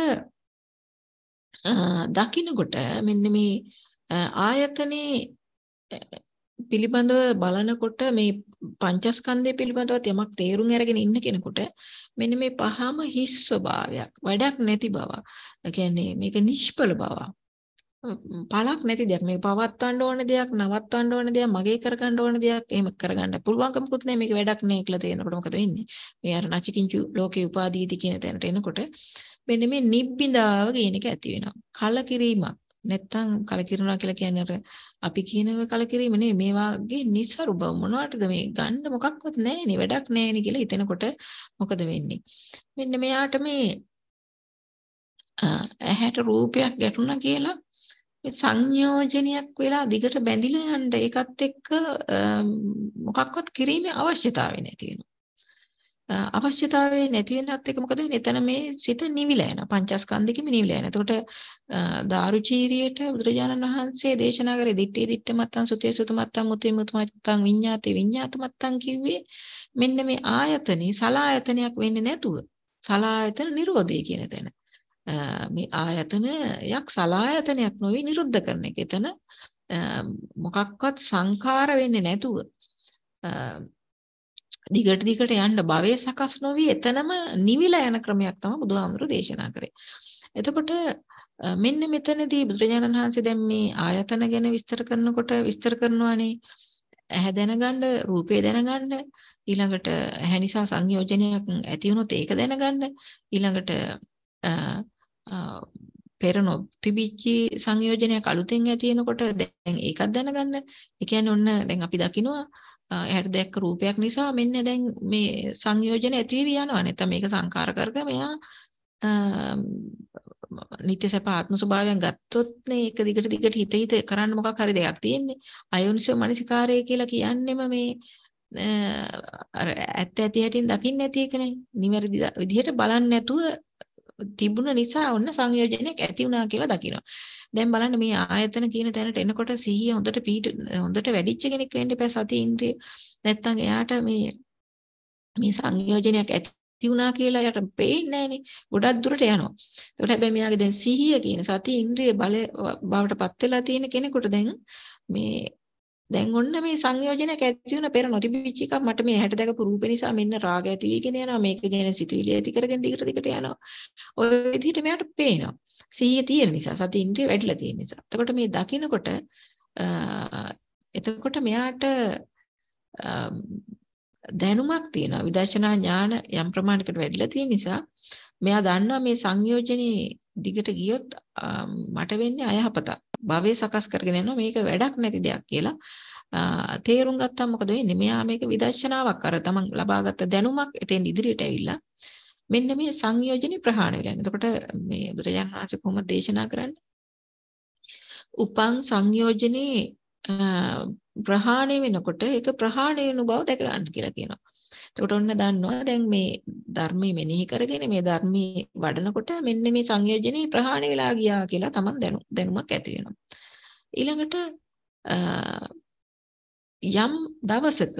දකින්නකොට මෙන්න මේ ආයතනේ පිළිබඳව බලනකොට මේ පංචස්කන්ධය පිළිබඳව යමක් තේරුම් අරගෙන ඉන්න කෙනෙකුට මෙන්න මේ පහම හිස් ස්වභාවයක් වැඩක් නැති බව. ඒ කියන්නේ මේක නිෂ්ඵල බව. පළක් නැති දෙයක්. මේක පවත්වන්න ඕන දෙයක්, නවත්වන්න ඕන දෙයක්, මගේ කරගන්න ඕන දෙයක් එහෙම කරගන්න පුළුවන්කමකුත් නැහැ. මේක වැඩක් නැහැ කියලා තේරෙනකොට මොකද වෙන්නේ? මේ අර නචිකින්චු ලෝකේ උපාදීති කියන තැනට එනකොට මෙන්න මේ නිබ්බිඳාව කියන එක ඇති වෙනවා. කලකිරීමක්. නැත්තම් කලකිරනවා කියලා කියන්නේ අර අපි කියන කලකිරීම නෙවෙයි මේ වාගේ නිසරු බව මොනවටද මේ ගන්න මොකක්වත් නැහැ නේ වැඩක් නැහැ නේ කියලා හිතනකොට මොකද වෙන්නේ? මෙන්න මෙයාට මේ ඇහැට රූපයක් ගැටුණා කියලා මේ සංයෝජනයක් වෙලා දිගට බැඳිලා යන්න ඒකත් එක්ක මොකක්වත් කිරීමේ අවශ්‍යතාවය නැති වෙනවා. අවශ්‍යතාවය නැති වෙනත් එක මොකද වෙන්නේ? එතන මේ සිත නිවිලා යනවා. පංචස්කන්ධෙකම නිවිලා යනවා. එතකොට දාරුචීරියට බුදුරජාණන් වහන්සේ දේශනා කරේ දිත්තේ දිත්ත මත්තං සුතේ සුත මත්තං මුතේ මුත මත්තං විඤ්ඤාතේ විඤ්ඤාත මත්තං කිව්වේ මෙන්න මේ ආයතනේ සලායතනයක් වෙන්නේ නැතුව සලායතන නිරෝධය කියන තැන. මේ ආයතනයක් සලායතනයක් නොවේ නිරුද්ධ කරන එක. එතන මොකක්වත් සංඛාර වෙන්නේ නැතුව දිගට දිගට යන්න භවයේ සකස් නොවි එතනම නිවිලා යන ක්‍රමයක් තමයි බුදුහාමුදුරු දේශනා කරේ. එතකොට මෙන්න මෙතනදී බුදුරජාණන් වහන්සේ දැන් මේ ආයතන ගැන විස්තර කරනකොට විස්තර කරනවානේ ඇහැ දැනගන්න, රූපේ දැනගන්න, ඊළඟට ඇහැ නිසා සංයෝජනයක් ඇති වුණොත් ඒක දැනගන්න, ඊළඟට පෙර නොතිබිච්ච සංයෝජනයක් අලුතෙන් ඇති වෙනකොට දැන් ඒකත් දැනගන්න. ඒ කියන්නේ ඔන්න දැන් අපි දකිනවා එහට දැක්ක රූපයක් නිසා මෙන්න දැන් මේ සංයෝජන ඇතිවි යනවා. නැත්නම් මේක සංකාර කරක මෙයා නිත්‍ය සප ආත්ම ස්වභාවයෙන් ගත්තොත් නේ ඒක දිගට දිගට හිත හිත කරන්න මොකක් හරි දෙයක් තියෙන්නේ. අයෝනිසෝ මනසිකාරය කියලා කියන්නේම මේ අර ඇත්ත ඇති හැටින් දකින්න නැති එකනේ. නිවැරදි විදිහට බලන්නේ නැතුව තිබුණ නිසා ඔන්න සංයෝජනයක් ඇති වුණා කියලා දකිනවා. දැන් බලන්න මේ ආයතන කියන තැනට එනකොට සිහිය හොඳට පීඩ හොඳට වැඩිච්ච කෙනෙක් වෙන්න එපා සති ඉන්ද්‍රිය. නැත්තම් එයාට මේ මේ සංයෝජනයක් ඇති වුණා කියලා එයාට පේන්නේ නැහනේ. ගොඩක් දුරට යනවා. ඒකට හැබැයි මෙයාගේ දැන් සිහිය කියන සති ඉන්ද්‍රිය බල බවට පත් වෙලා තියෙන කෙනෙකුට දැන් මේ දැන් ඔන්න මේ සංයෝජනයක් ඇති වෙන පෙර නොතිබිච්ච එකක් මට මේ හැට දැකපු රූපේ නිසා මෙන්න රාග ඇති වීගෙන යනවා. මේක ගැන සිතුවිලි ඇති කරගෙන දිගට දිගට යනවා. ඔය විදිහට මෙයාට පේනවා. සිහිය තියෙන නිසා සති ඉන්ද්‍රිය වැඩිලා තියෙන නිසා. එතකොට මේ දකිනකොට එතකොට මෙයාට දැනුමක් තියෙනවා. විදර්ශනා ඥාන යම් ප්‍රමාණයකට වැඩිලා තියෙන නිසා මෙයා දන්නවා මේ සංයෝජනේ දිගට ගියොත් මට වෙන්නේ අයහපතක්. භවයේ සකස් කරගෙන යනවා මේක වැඩක් නැති දෙයක් කියලා තේරුම් ගත්තා මොකද වෙන්නේ? මෙයා මේක විදර්ශනාවක් අර තමන් ලබාගත්ත දැනුමක් එතෙන් ඉදිරියට ඇවිල්ලා මෙන්න මේ සංයෝජනේ ප්‍රහාණය වෙලා යනවා. එතකොට මේ බුදුරජාණන් වහන්සේ කොහොමද දේශනා කරන්නේ? උපං සංයෝජනේ ප්‍රහාණය වෙනකොට ඒක ප්‍රහාණය වෙන බව දැක ගන්න කියලා කියනවා. එතකොට ඔන්න දන්නවා දැන් මේ ධර්මයේ මෙනෙහි කරගෙන මේ ධර්මයේ වඩනකොට මෙන්න මේ සංයෝජනේ ප්‍රහාණය වෙලා ගියා කියලා තමන් දැනුමක් ඇති වෙනවා. ඊළඟට යම් දවසක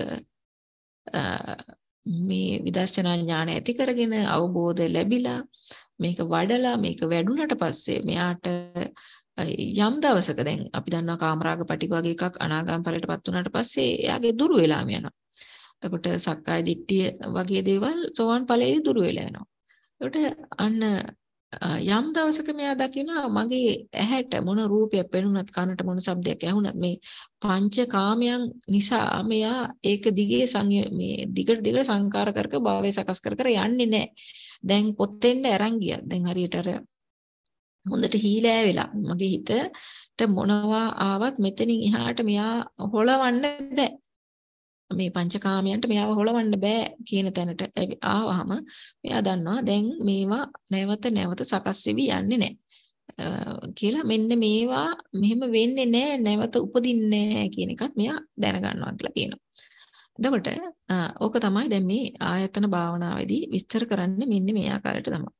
මේ විදර්ශනා ඥාන ඇති කරගෙන අවබෝධය ලැබිලා මේක වඩලා මේක වැඩුණට පස්සේ මෙයාට යම් දවසක දැන් අපි දන්නවා කාමරාග පටික වගේ එකක් අනාගාම ඵලයටපත් වුණාට පස්සේ එයාගේ දුරු වෙලාම යනවා. එතකොට සක්කාය දිට්ඨිය වගේ දේවල් සෝවන් ඵලයේදී දුරු වෙලා යනවා. එතකොට අන්න යම් දවසක මෙයා දකිනවා මගේ ඇහැට මොන රූපයක් පෙනුනත් කනට මොන ශබ්දයක් ඇහුණත් මේ පංච කාමයන් නිසා මෙයා ඒක දිගේ සංය මේ දිගට දිගට සංකාර කරක භාවයේ සකස් කර කර යන්නේ නැහැ. දැන් පොත්තෙන්ද අරන් ගියා. දැන් හරියට අර හොඳට හීලෑ වෙලා මගේ හිතට මොනවා ආවත් මෙතනින් එහාට මෙයා හොලවන්න බෑ. මේ පංචකාමයන්ට මෙයාව හොලවන්න බෑ කියන තැනට ආවහම මෙයා දන්නවා දැන් මේවා නැවත නැවත සකස් වෙවි යන්නේ නැහැ කියලා. මෙන්න මේවා මෙහෙම වෙන්නේ නැහැ, නැවත උපදින්නේ නැහැ කියන එකත් මෙයා දැනගන්නවා කියලා කියනවා. එතකොට ඕක තමයි දැන් මේ ආයතන භාවනාවේදී විස්තර කරන්නේ මෙන්න මේ ආකාරයට තමයි.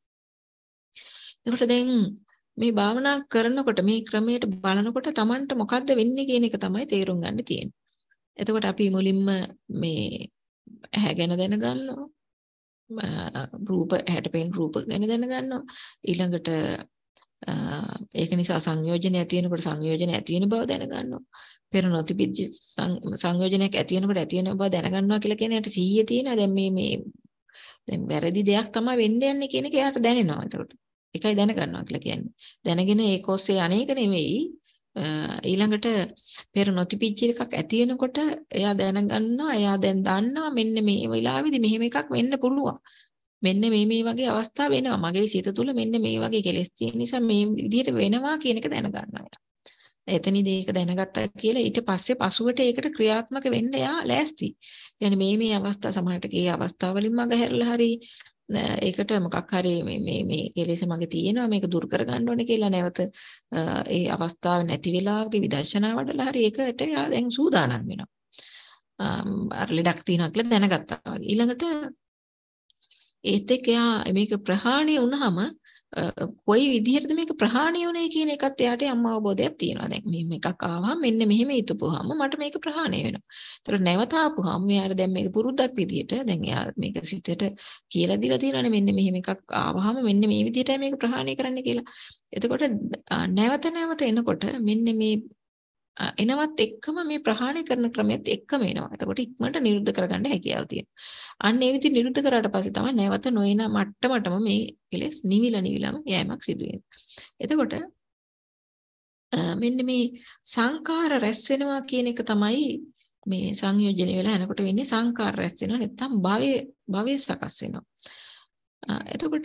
එතකොට දැන් මේ භාවනා කරනකොට මේ ක්‍රමයට බලනකොට Tamanට මොකද්ද වෙන්නේ කියන එක තමයි තේරුම් ගන්න තියෙන්නේ. එතකොට අපි මුලින්ම මේ ඇහැ ගැන දැනගන්නවා. රූප ඇහැට පෙනෙන රූප ගැන දැනගන්නවා. ඊළඟට ඒක නිසා සංයෝජන ඇති වෙනකොට සංයෝජන ඇති වෙන බව දැනගන්නවා. පෙර නොතිබිච්ච සංයෝජනයක් ඇති වෙනකොට ඇති වෙන බව දැනගන්නවා කියලා කියන යට සිහිය තියෙනවා. දැන් මේ මේ දැන් වැරදි දෙයක් තමයි වෙන්න යන්නේ කියන එක එයාට දැනෙනවා. එතකොට ඒකයි දැනගන්නවා කියලා කියන්නේ. දැනගෙන ඒක ඔස්සේ අනේක නෙවෙයි ඊළඟට පෙර නොතිබිච්ච එකක් ඇති වෙනකොට එයා දැනගන්නවා. එයා දැන් දන්නවා මෙන්න මේ වෙලාවේදී මෙහෙම එකක් වෙන්න පුළුවන්. මෙන්න මේ මේ වගේ අවස්ථා වෙනවා. මගේ සිත තුළ මෙන්න මේ වගේ කෙලෙස් තියෙන නිසා මේ විදිහට වෙනවා කියන එක දැනගන්නවා. එතනදී ඒක දැනගත්තා කියලා ඊට පස්සේ පසුවට ඒකට ක්‍රියාත්මක වෙන්න එයා ලෑස්ති. يعني මේ මේ අවස්ථා සමහරට ඒ අවස්ථාවලින් මග හැරලා හරි ඒකට මොකක් හරි මේ මේ මේ කෙලෙස මගේ තියෙනවා මේක දුරු කර ගන්න ඕනේ කියලා නැවත ඒ අවස්ථාව නැති වෙලාවක විදර්ශනා වඩලා හරි ඒකට එයා දැන් සූදානම් වෙනවා. අර ලෙඩක් තියෙනවා කියලා දැනගත්තා වගේ. ඊළඟට ඒත් එක්ක එයා මේක ප්‍රහාණය වුණාම කොයි විදිහටද මේක ප්‍රහාණය වුනේ කියන එකත් එයාට යම් අවබෝධයක් තියෙනවා. දැන් මේ එකක් ආවම මෙන්න මෙහෙම හිතපුවාම මට මේක ප්‍රහාණය වෙනවා. ඒතර නැවත ආපුවාම එයාට දැන් මේක පුරුද්දක් විදිහට දැන් එයා මේක සිතට කියලා දීලා තියෙනවානේ මෙන්න මෙහෙම එකක් ආවම මෙන්න මේ විදිහටයි මේක ප්‍රහාණය කරන්න කියලා. එතකොට නැවත නැවත එනකොට මෙන්න මේ එනවත් එක්කම මේ ප්‍රහාණය කරන ක්‍රමෙත් එක්කම එනවා. එතකොට ඉක්මනට නිරුද්ධ කරගන්න හැකියාව තියෙනවා. අන්න ඒ විදිහට නිරුද්ධ කරාට පස්සේ තමයි නැවත නොයන මට්ටමටම මේ කෙලෙස් නිවිලා නිවිලාම යෑමක් සිදු වෙන්නේ. එතකොට මෙන්න මේ සංකාර රැස් වෙනවා කියන එක තමයි මේ සංයෝජන වෙලා යනකොට වෙන්නේ. සංකාර රැස් වෙනවා නැත්නම් භවයේ භවයේ සකස් වෙනවා. එතකොට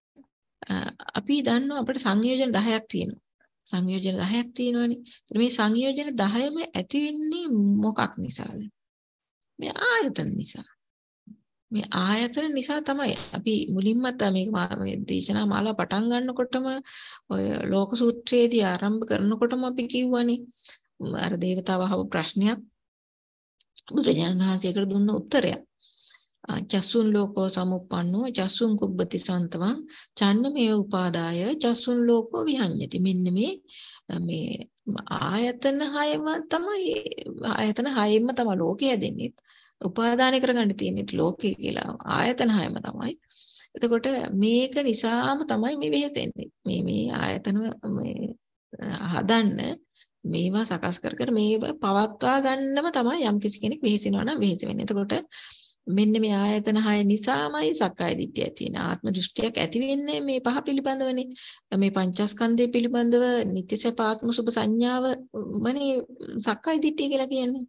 අපි දන්නවා අපිට සංයෝජන දහයක් තියෙනවා. සංයෝජන දහයක් තියෙනවනේ. මේ සංයෝජන දහයම ඇති වෙන්නේ මොකක් නිසාද? මේ ආයතන නිසා. මේ ආයතන නිසා තමයි අපි මුලින්මත් මේක මේ දේශනා මාලා පටන් ගන්නකොටම ඔය ලෝක සූත්‍රයේදී ආරම්භ කරනකොටම අපි කිව්වනේ අර දේවතාව අහපු ප්‍රශ්නයක් බුදුරජාණන් වහන්සේකට දුන්න උත්තරයක්. චස්සුන් ලෝකෝ සමුප්පන්නෝ චස්සුන් කුබ්බති සන්තවං චන්නමේ උපාදාය චස්සුන් ලෝකෝ විහඤ්ඤති. මෙන්න මේ මේ ආයතන හයම තමයි ආයතන හයෙම තමයි ලෝකය හැදෙන්නේ. උපාදානය කරගන්න තියෙන්නේ ලෝකේ කියලා ආයතන හයම තමයි. එතකොට මේක නිසාම තමයි මේ වෙහෙසෙන්නේ. මේ මේ ආයතන මේ හදන්න මේවා සකස් කර කර මේවා පවත්වා ගන්නම තමයි යම් කිසි කෙනෙක් වෙහෙසෙනවා නම් වෙහෙස වෙන්නේ. එතකොට මෙන්න මේ ආයතන හය නිසාමයි සක්කාය දිට්ඨිය ඇති වෙන ආත්ම දෘෂ්ටියක් ඇති වෙන්නේ මේ පහ පිළිබඳවනේ. මේ පංචස්කන්ධය පිළිබඳව නිත්‍ය සපාත්ම සුභ සංඥාව වනේ සක්කාය දිට්ඨිය කියලා කියන්නේ.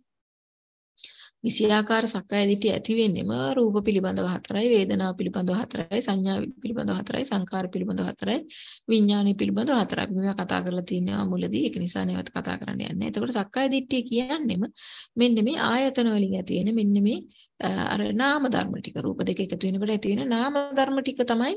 විෂයාකාර සක්කාය දිට්ඨිය ඇති වෙන්නේම රූප පිළිබඳව හතරයි, වේදනාව පිළිබඳව හතරයි, සංඥා පිළිබඳව හතරයි, සංකාර පිළිබඳව හතරයි, විඥානය පිළිබඳව හතරයි. අපි මේවා කතා කරලා තියෙනවා මුලදී. ඒක නිසා නැවත කතා කරන්න යන්නේ. එතකොට සක්කාය දිට්ඨිය කියන්නේම මෙන්න මේ ආයතන වලින් ඇති වෙන මෙන්න මේ අර නාම ධර්ම ටික රූප දෙක එකතු වෙනකොට ඇති වෙන නාම ධර්ම ටික තමයි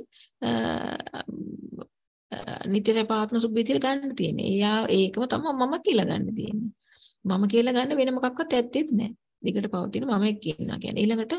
නිත්‍ය සපාත්ම සුභ විදියට ගන්න තියෙන්නේ. එයා ඒකම තමයි මම කියලා ගන්න තියෙන්නේ. මම කියලා ගන්න වෙන මොකක්වත් ඇත්තෙත් නැහැ. දිගට පවතින මම එක්ක ඉන්නවා කියන්නේ. ඊළඟට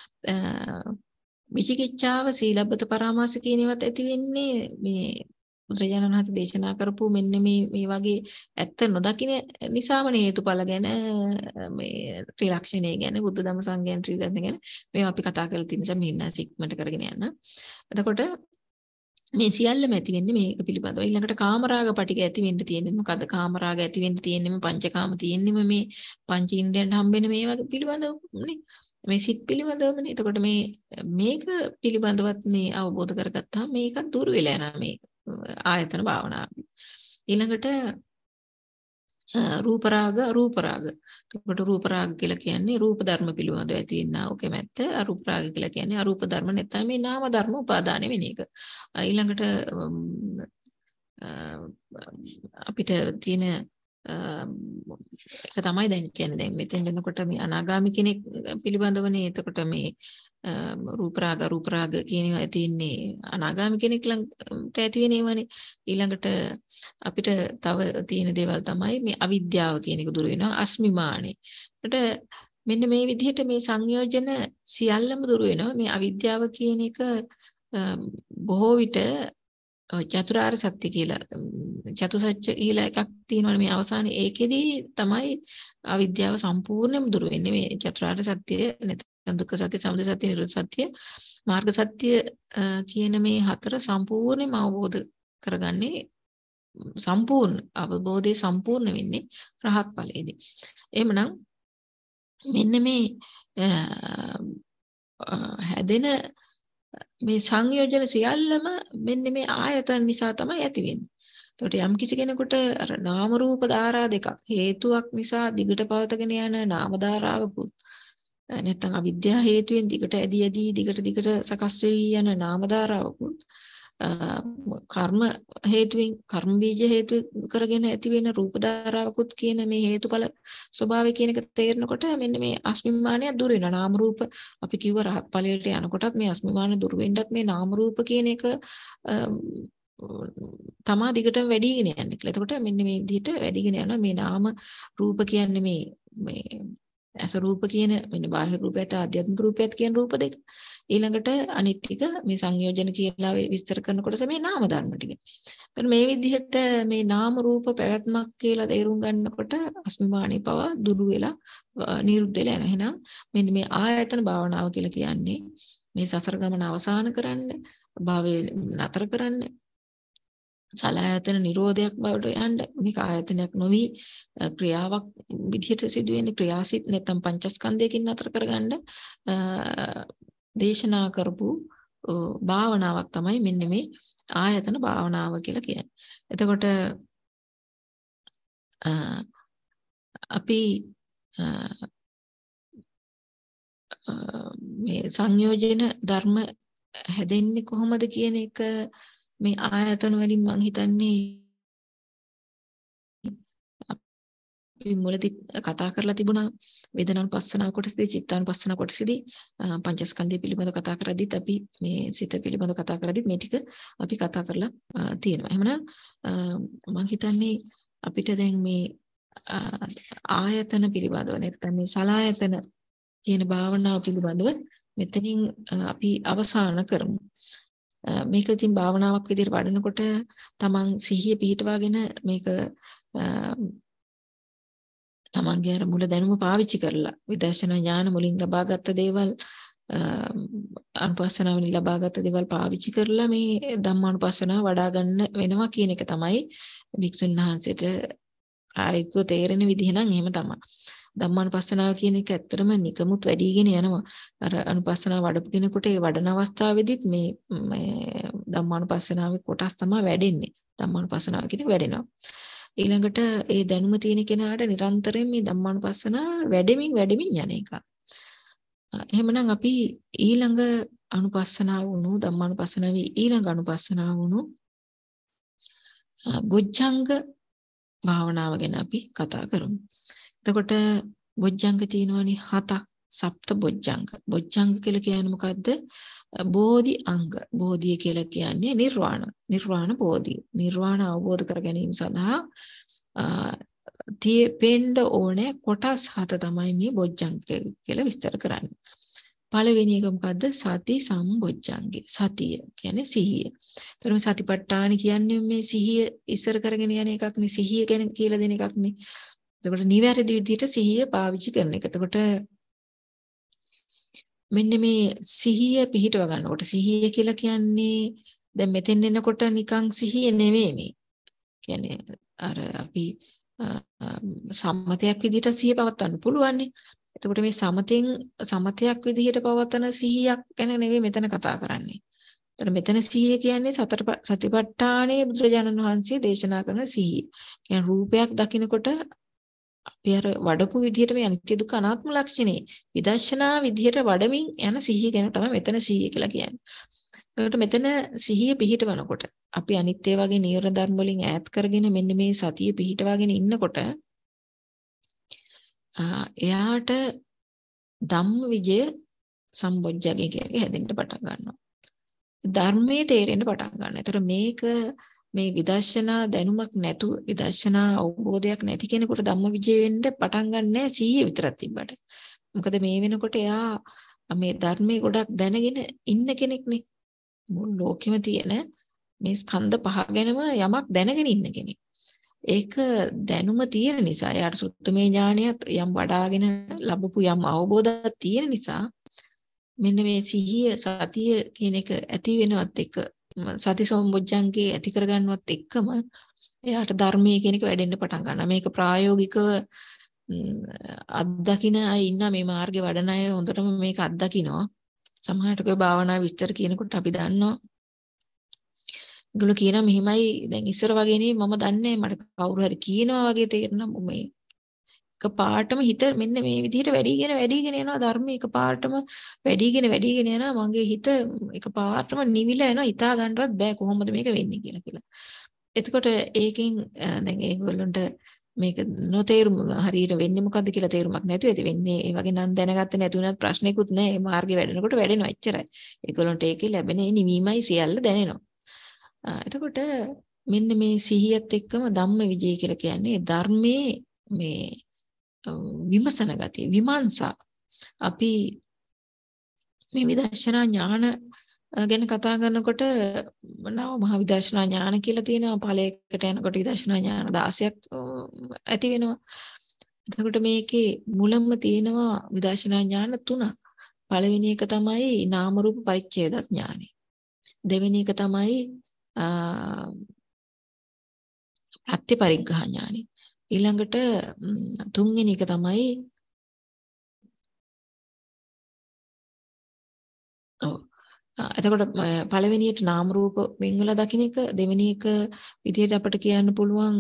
විචිකිච්ඡාව සීලබ්බත පරාමාස කියන ඒවාත් ඇති වෙන්නේ මේ බුදුරජාණන් වහන්සේ දේශනා කරපු මෙන්න මේ මේ වගේ ඇත්ත නොදකින නිසාම හේතුඵල ගැන මේ ත්‍රිලක්ෂණය ගැන බුද්ධ ධම්ම සංඝයන් ත්‍රිවිධ ගැන මේවා අපි කතා කරලා තියෙන නිසා මෙන්න සික්මට කරගෙන යන. එතකොට මේ සියල්ලම ඇති වෙන්නේ මේක පිළිබඳව. ඊළඟට කාමරාග පටික ඇති වෙන්න තියෙන්නේ මොකද්ද? කාමරාග ඇති වෙන්න තියෙන්නේ පංචකාම තියෙන්නේම මේ පංච ඉන්ද්‍රයන් හම්බෙන මේ වගේ පිළිබඳවනේ. මේ සිත් පිළිබඳවනේ. එතකොට මේ මේක පිළිබඳවත් මේ අවබෝධ කරගත්තාම මේක දුර වෙලා යනවා මේ ආයතන භාවනාව. ඊළඟට රූප රාග අරූප රාග. එතකොට රූප රාග කියලා කියන්නේ රූප ධර්ම පිළිබඳව ඇති වෙනා ඔක මැත්ත. අරූප රාග කියලා කියන්නේ අරූප ධර්ම නැත්නම් මේ නාම ධර්ම උපාදාන වෙන එක. ඊළඟට අපිට තියෙන ඒක තමයි දැන් කියන්නේ දැන් මෙතෙන් වෙනකොට මේ අනාගාමි කෙනෙක් පිළිබඳවනේ. එතකොට මේ රූප රාග රූප රාග කියනවා තියෙන්නේ අනාගාමි කෙනෙක් ළඟට ඇති වෙනේවනේ. ඊළඟට අපිට තව තියෙන දේවල් තමයි මේ අවිද්‍යාව කියන එක දුර වෙනවා, අස්මිමානේ. ඒකට මෙන්න මේ විදිහට මේ සංයෝජන සියල්ලම දුර වෙනවා. මේ අවිද්‍යාව කියන එක බොහෝ විට චතුරාර්ය සත්‍ය කියලා චතුසත්‍ය කියලා එකක් තියෙනවනේ මේ අවසානයේ. ඒකෙදි තමයි අවිද්‍යාව සම්පූර්ණයෙන්ම දුර වෙන්නේ. මේ චතුරාර්ය සත්‍ය නැත්නම් දුක්ඛ සත්‍ය, සමුදය සත්‍ය, නිරෝධ සත්‍ය, මාර්ග සත්‍ය කියන මේ හතර සම්පූර්ණයෙන්ම අවබෝධ කරගන්නේ සම්පූර්ණ අවබෝධය සම්පූර්ණ වෙන්නේ රහත් ඵලයේදී. එහෙමනම් මෙන්න මේ හැදෙන මේ සංයෝජන සියල්ලම මෙන්න මේ ආයතන නිසා තමයි ඇති වෙන්නේ. එතකොට යම් කිසි කෙනෙකුට අර නාම රූප ධාරා දෙකක් හේතුවක් නිසා දිගට පවතගෙන යන නාම ධාරාවකුත් නැත්නම් අවිද්‍යාව හේතුවෙන් දිගට ඇදී ඇදී දිගට දිගට සකස් වෙවි යන නාම ධාරාවකුත් කර්ම හේතුවෙන් කර්ම බීජ හේතු කරගෙන ඇති වෙන රූප ධාරාවකුත් කියන මේ හේතුඵල ස්වභාවය කියන එක තේරෙනකොට මෙන්න මේ අස්මිමානය දුර වෙනවා. නාම රූප අපි කිව්ව රහත් ඵලයට යනකොටත් මේ අස්මිමාන දුර වෙන්නත් මේ නාම රූප කියන එක තමා දිගටම වැඩිගෙන යන්නේ කියලා. එතකොට මෙන්න මේ විදිහට වැඩිගෙන යනවා මේ නාම රූප කියන්නේ මේ මේ ඇස රූප කියන මෙන්න බාහිර රූපයත් ආධ්‍යාත්මික රූපයත් කියන රූප දෙක. ඊළඟට අනිත් ටික මේ සංයෝජන කියලා විස්තර කරනකොට මේ නාම ධර්ම ටික. එතන මේ විදිහට මේ නාම රූප පැවැත්මක් කියලා තේරුම් ගන්නකොට අස්මිමානී පව දුරු වෙලා නිරුද්ධ වෙලා යනවා. එහෙනම් මෙන්න මේ ආයතන භාවනාව කියලා කියන්නේ මේ සසර ගමන අවසන් කරන්න, භාවයේ නතර කරන්න, සලආයතන නිරෝධයක් බවට යන්න, මේක ආයතනයක් නොවි ක්‍රියාවක් විදිහට සිදුවෙන්නේ ක්‍රියාසිත නැත්නම් පංචස්කන්ධයකින් නතර කරගන්න දේශනා කරපු භාවනාවක් තමයි මෙන්න මේ ආයතන භාවනාව කියලා කියන්නේ. එතකොට අපි මේ සංයෝජන ධර්ම හැදෙන්නේ කොහොමද කියන එක මේ ආයතන වලින් මම හිතන්නේ අපි මුලදී කතා කරලා තිබුණා. වේදනානුපස්සනාව කොටසදී, චිත්තානුපස්සනාව කොටසදී පංචස්කන්ධය පිළිබඳව කතා කරද්දිත් අපි මේ සිත පිළිබඳව කතා කරද්දිත් මේ ටික අපි කතා කරලා තියෙනවා. එහෙමනම් මම හිතන්නේ අපිට දැන් මේ ආයතන පිළිබඳව නැත්නම් මේ සලආයතන කියන භාවනාව පිළිබඳව මෙතනින් අපි අවසන් කරමු. මේක ඉතින් භාවනාවක් විදිහට වඩනකොට තමන් සිහිය පිහිටවාගෙන මේක තමන්ගේ අර මුල දැනුම පාවිච්චි කරලා විදර්ශනා ඥාන මුලින් ලබාගත් දේවල් අනුපස්සනාවෙන් ලබාගත් දේවල් පාවිච්චි කරලා මේ ධම්මානුපස්සනාව වඩා ගන්න වෙනවා කියන එක තමයි භික්ෂුන් වහන්සේට ආයක තේරෙන විදිහ නම් එහෙම තමයි. ධම්මානුපස්සනාව කියන එක ඇත්තටම නිකමුත් වැඩිගෙන යනවා. අර අනුපස්සනාව වඩපු කෙනෙකුට ඒ වඩන අවස්ථාවේදීත් මේ මේ ධම්මානුපස්සනාවේ කොටස් තමයි වැඩෙන්නේ. ධම්මානුපස්සනාව කියන්නේ වැඩෙනවා. ඊළඟට ඒ දැනුම තියෙන කෙනාට නිරන්තරයෙන් මේ ධම්මානුපස්සනාව වැඩෙමින් වැඩෙමින් යන එක. එහෙමනම් අපි ඊළඟ අනුපස්සනාව වුණු ධම්මානුපස්සනාවේ ඊළඟ අනුපස්සනාව වුණු බොජ්ජංග භාවනාව ගැන අපි කතා කරමු. එතකොට බොජ්ජංග තියෙනවනේ හතක්. සප්ත බොජ්ජංග. බොජ්ජංග කියලා කියන්නේ මොකද්ද? බෝධි අංග. බෝධිය කියලා කියන්නේ නිර්වාණ. නිර්වාණ බෝධිය. නිර්වාණ අවබෝධ කර ගැනීම සඳහා tie පෙන්න ඕනේ කොටස් හත තමයි මේ බොජ්ජංග කියලා විස්තර කරන්නේ. පළවෙනි එක මොකද්ද? සති සම්බොජ්ජංගේ. සතිය කියන්නේ සිහිය. එතකොට මේ සතිපට්ඨාන කියන්නේ මේ සිහිය ඉස්සර කරගෙන යන එකක් නේ. සිහිය ගැන කියලා දෙන එකක් නේ. එතකොට නිවැරදි විදිහට සිහිය පාවිච්චි කරන එක. එතකොට මෙන්න මේ සිහිය පිහිටව ගන්නකොට සිහිය කියලා කියන්නේ දැන් මෙතෙන් එනකොට නිකන් සිහිය නෙවෙයි මේ. කියන්නේ අර අපි සම්මතයක් විදිහට සිහිය පවත්වන්න පුළුවන් නේ. එතකොට මේ සමතෙන් සමතයක් විදිහට පවත්වන සිහියක් ගැන නෙවෙයි මෙතන කතා කරන්නේ. එතන මෙතන සිහිය කියන්නේ සතර සතිපට්ඨානයේ බුදුරජාණන් වහන්සේ දේශනා කරන සිහිය. කියන්නේ රූපයක් දකිනකොට අපි අර වඩපු විදිහට මේ අනිත්‍ය දුක්ඛ අනාත්ම ලක්ෂණේ විදර්ශනා විදිහට වඩමින් යන සිහිය ගැන තමයි මෙතන සිහිය කියලා කියන්නේ. ඒකට මෙතන සිහිය පිහිටවනකොට අපි අනිත්‍ය වගේ නීවරණ ධර්ම වලින් ඈත් කරගෙන මෙන්න මේ සතිය පිහිටවාගෙන ඉන්නකොට එයාට ධම්ම විජය සම්බොජ්ජගේ කියන්නේ හැදෙන්න පටන් ගන්නවා. ධර්මයේ තේරෙන්න පටන් ගන්නවා. ඒතර මේක මේ විදර්ශනා දැනුමක් නැතුව විදර්ශනා අවබෝධයක් නැති කෙනෙකුට ධම්ම විජය වෙන්න පටන් ගන්නෑ සිහිය විතරක් තිබ්බට. මොකද මේ වෙනකොට එයා මේ ධර්මයේ ගොඩක් දැනගෙන ඉන්න කෙනෙක්නේ. මුළු ලෝකෙම තියෙන මේ ස්කන්ධ පහ ගැනම යමක් දැනගෙන ඉන්න කෙනෙක්. ඒක දැනුම තියෙන නිසා එයාට සුත්තමේ ඥානියත් යම් වඩාගෙන ලැබපු යම් අවබෝධයක් තියෙන නිසා මෙන්න මේ සිහිය සතිය කියන එක ඇති වෙනවත් එක්ක සති සම්බොජ්ජංගේ ඇති කරගන්නවත් එක්කම එයාට ධර්මයේ කියන එක වැඩෙන්න පටන් ගන්නවා. මේක ප්‍රායෝගිකව අත්දකින්න අය ඉන්න මේ මාර්ගේ වඩන අය හොඳටම මේක අත්දකින්නවා. සමහරට ඔය භාවනා විස්තර කියනකොට අපි දන්නවා. ඒගොල්ලෝ කියනවා මෙහිමයි දැන් ඉස්සර වගේ නෙවෙයි මම දන්නේ මට කවුරු හරි කියනවා වගේ තේරෙනවා මේ එක පාටම හිත මෙන්න මේ විදිහට වැඩිගෙන වැඩිගෙන යනවා ධර්මයේ එක පාටම වැඩිගෙන වැඩිගෙන යනවා මගේ හිත එක පාටම නිවිලා යනවා හිතා ගන්නවත් බෑ කොහොමද මේක වෙන්නේ කියලා කියලා. එතකොට ඒකෙන් දැන් ඒගොල්ලන්ට මේක නොතේරුම හරියට වෙන්නේ මොකද්ද කියලා තේරුමක් නැතුව ඇති වෙන්නේ ඒ වගේ නම් දැනගත්තේ නැති වුණත් ප්‍රශ්නයක්වත් නැහැ. මේ මාර්ගේ වැඩෙනකොට වැඩෙනවා එච්චරයි. ඒගොල්ලන්ට ඒකේ ලැබෙන නිවීමයි සියල්ල දැනෙනවා. එතකොට මෙන්න මේ සිහියත් එක්කම ධම්ම විජය කියලා කියන්නේ ධර්මයේ මේ විමසන ගතිය විමර්ශා අපි මේ විදර්ශනා ඥාන ගැන කතා කරනකොට නව මහ විදර්ශනා ඥාන කියලා තියෙනවා ඵලයකට යනකොට විදර්ශනා ඥාන දහසක් ඇති වෙනවා. එතකොට මේකේ මුලම තියෙනවා විදර්ශනා ඥාන තුනක්. පළවෙනි එක තමයි නාම රූප පරිච්ඡේද ඥානෙ. දෙවෙනි එක තමයි ප්‍රත්‍ය පරිග්‍රහ ඥානෙ. ඊළඟට තුන්වෙනි එක තමයි ඔව් එතකොට පළවෙනියට නාම රූප වෙන්වල දකින්න එක දෙවෙනි එක විදිහට අපිට කියන්න පුළුවන්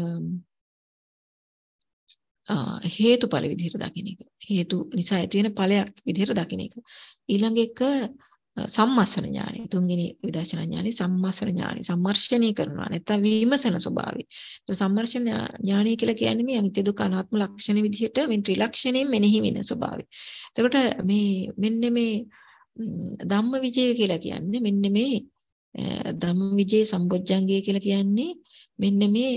හේතුඵල විදිහට දකින්න එක. හේතු නිසා ඇති වෙන ඵලයක් විදිහට දකින්න එක. ඊළඟ එක සම්මස්සන ඥානෙ තුන්වෙනි විදර්ශනා ඥානෙ සම්මස්සන ඥානෙ සම්මර්ෂණය කරනවා නැත්නම් විමසන ස්වභාවය. ඒ සම්මර්ෂණ ඥානය කියලා කියන්නේ මේ අනිත්‍ය දුක්ඛ අනාත්ම ලක්ෂණ විදිහට මේ ත්‍රිලක්ෂණයෙන් මෙනෙහි වෙන ස්වභාවය. එතකොට මේ මෙන්න මේ ධම්ම විජය කියලා කියන්නේ මෙන්න මේ ධම්ම විජය සම්බොජ්ජංගය කියලා කියන්නේ මෙන්න මේ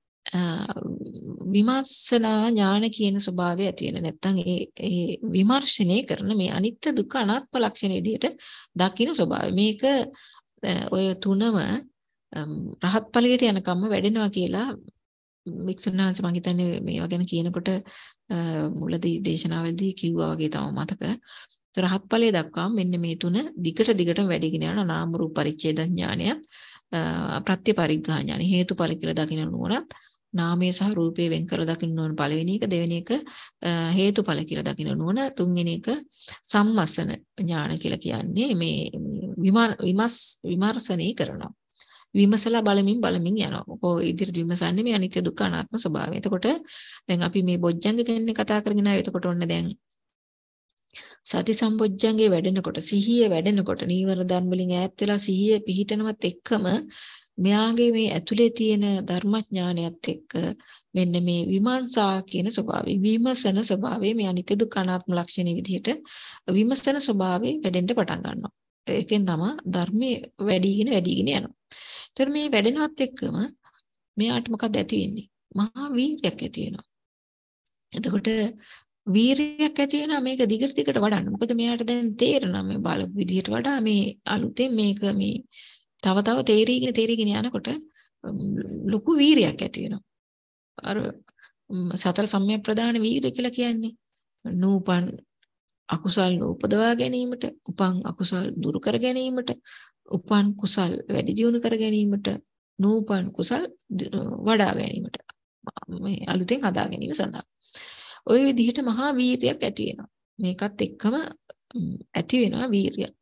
විමර්ශනා ඥාන කියන ස්වභාවය ඇති වෙන නැත්නම් ඒ ඒ විමර්ශනය කරන මේ අනිත්‍ය දුක්ඛ අනාත්ම ලක්ෂණ විදිහට දකින්න ස්වභාවය. මේක ඔය තුනම රහත් ඵලයට යනකම්ම වැඩෙනවා කියලා වික්ෂුණාංශ මම හිතන්නේ මේවා ගැන කියනකොට මුලදී දේශනාවලදී කිව්වා වගේ තමයි මතක. රහත් ඵලයේ දක්වා මෙන්න මේ තුන දිගට දිගටම වැඩිගෙන යන නාම රූප පරිච්ඡේද ඥානයත් ප්‍රත්‍ය පරිග්‍රහ ඥාන හේතුඵල කියලා දකින්න නුවණත් නාමයේ සහ රූපයේ වෙන් කර දකින්න ඕන පළවෙනි එක දෙවෙනි එක හේතුඵල කියලා දකින්න නුවණ තුන්වෙනි එක සම්මස්සන ඥාන කියලා කියන්නේ මේ විමස් විමර්ශනය කරනවා විමසලා බලමින් බලමින් යනවා. කොහොම ඉදිරියට විමසන්නේ මේ අනිත්‍ය දුක්ඛ අනාත්ම ස්වභාවය. එතකොට දැන් අපි මේ බොජ්ජංග ගැන කතා කරගෙන ආවේ. එතකොට ඔන්න දැන් සති සම්බොජ්ජංගේ වැඩෙනකොට සිහිය වැඩෙනකොට නීවර ධර්ම වලින් ඈත් වෙලා සිහිය පිහිටනවත් එක්කම මෙයාගේ මේ ඇතුලේ තියෙන ධර්මඥානයත් එක්ක මෙන්න මේ විමර්ශා කියන ස්වභාවය විමසන ස්වභාවය මේ අනිත්‍ය දුක්ඛ අනාත්ම ලක්ෂණ විදිහට විමසන ස්වභාවය වැඩෙන්න පටන් ගන්නවා. ඒකෙන් තමයි ධර්මයේ වැඩිගෙන වැඩිගෙන යනවා. ඒතර මේ වැඩෙනවත් එක්කම මෙයාට මොකද ඇති වෙන්නේ? මහා වීර්යයක් ඇති වෙනවා. එතකොට වීරියක් ඇති වෙනවා මේක දිගට දිගට වඩන්න. මොකද මෙයාට දැන් තේරෙනවා මේ බලපු විදිහට වඩා මේ අලුතෙන් මේක මේ තව තව තේරීගෙන තේරීගෙන යනකොට ලොකු වීරියක් ඇති වෙනවා. අර සතර සම්‍යක් ප්‍රදාන වීරිය කියලා කියන්නේ නූපන් අකුසල් නූපදවා ගැනීමට, උපන් අකුසල් දුරු කර ගැනීමට, උපන් කුසල් වැඩි දියුණු කර ගැනීමට, නූපන් කුසල් වඩා ගැනීමට මේ අලුතෙන් හදා ගැනීම සඳහා ওই විදිහට මහා වීරියක් ඇති වෙනවා. මේකත් එක්කම ඇති වෙනවා වීරිය.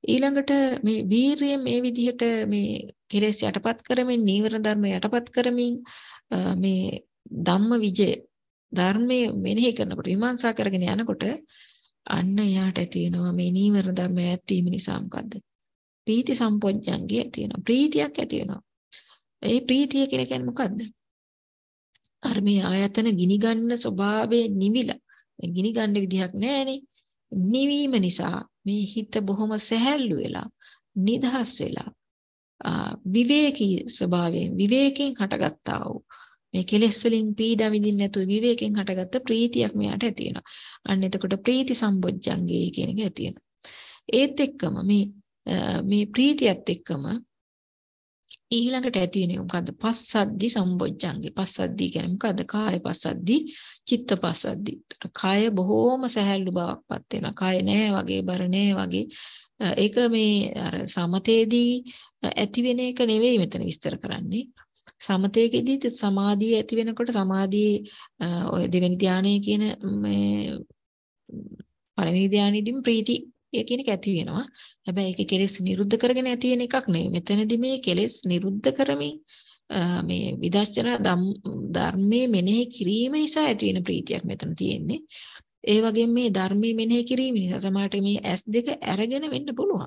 ඊළඟට මේ වීරිය මේ විදිහට මේ කෙලෙස් යටපත් කරමින් නීවරණ ධර්ම යටපත් කරමින් මේ ධම්ම විජය ධර්මයේ මෙනෙහි කරනකොට විමර්ශා කරගෙන යනකොට අන්න යාට ඇති වෙනවා මේ නීවරණ ධර්ම ඇතිවීම නිසා මොකද්ද? ප්‍රීති සම්පොඥංගය ඇති වෙනවා. ප්‍රීතියක් ඇති වෙනවා. ඒ ප්‍රීතිය කියන කියන්නේ මොකද්ද? අර මේ ආයතන ගිනි ගන්න ස්වභාවයේ නිවිලා. දැන් ගිනි ගන්න විදිහක් නැහැනේ. නිවීම නිසා මේ හිත බොහොම සැහැල්ලු වෙලා නිදහස් වෙලා විවේකී ස්වභාවයෙන් විවේකයෙන් හටගත්තා වූ මේ කෙලෙස් වලින් පීඩා විඳින්න නැතුව විවේකයෙන් හටගත්ත ප්‍රීතියක් මෙයාට ඇති වෙනවා. අන්න එතකොට ප්‍රීති සම්බොජ්ජංගේ කියන එක ඇති වෙනවා. ඒත් එක්කම මේ මේ ප්‍රීතියත් එක්කම ඊළඟට ඇති වෙන්නේ මොකද්ද? පස්සද්ධි සම්බොජ්ජංගේ. පස්සද්ධි කියන්නේ මොකද්ද? කාය පස්සද්ධි, චිත්ත පස්සද්ධි. කාය බොහෝම සැහැල්ලු බවක්පත් වෙනවා. කාය නෑ වගේ, බර නෑ වගේ. ඒක මේ අර සමතේදී ඇති වෙන එක නෙවෙයි මෙතන විස්තර කරන්නේ. සමතේකෙදී සමාධිය ඇති වෙනකොට සමාධියේ ඔය දෙවෙනි ධානයේ කියන මේ පළවෙනි ධානයේදීම ප්‍රීති ඒ කියන එක ඇති වෙනවා. හැබැයි ඒක කෙලෙස් නිරුද්ධ කරගෙන ඇති වෙන එකක් නෙවෙයි. මෙතනදී මේ කෙලෙස් නිරුද්ධ කරමින් මේ විදර්ශනා ධර්මයේ මෙනෙහි කිරීම නිසා ඇති වෙන ප්‍රීතියක් මෙතන තියෙන්නේ. ඒ වගේම මේ ධර්මයේ මෙනෙහි කිරීම නිසා සමහරට මේ ඇස් දෙක අරගෙන වෙන්න පුළුවන්.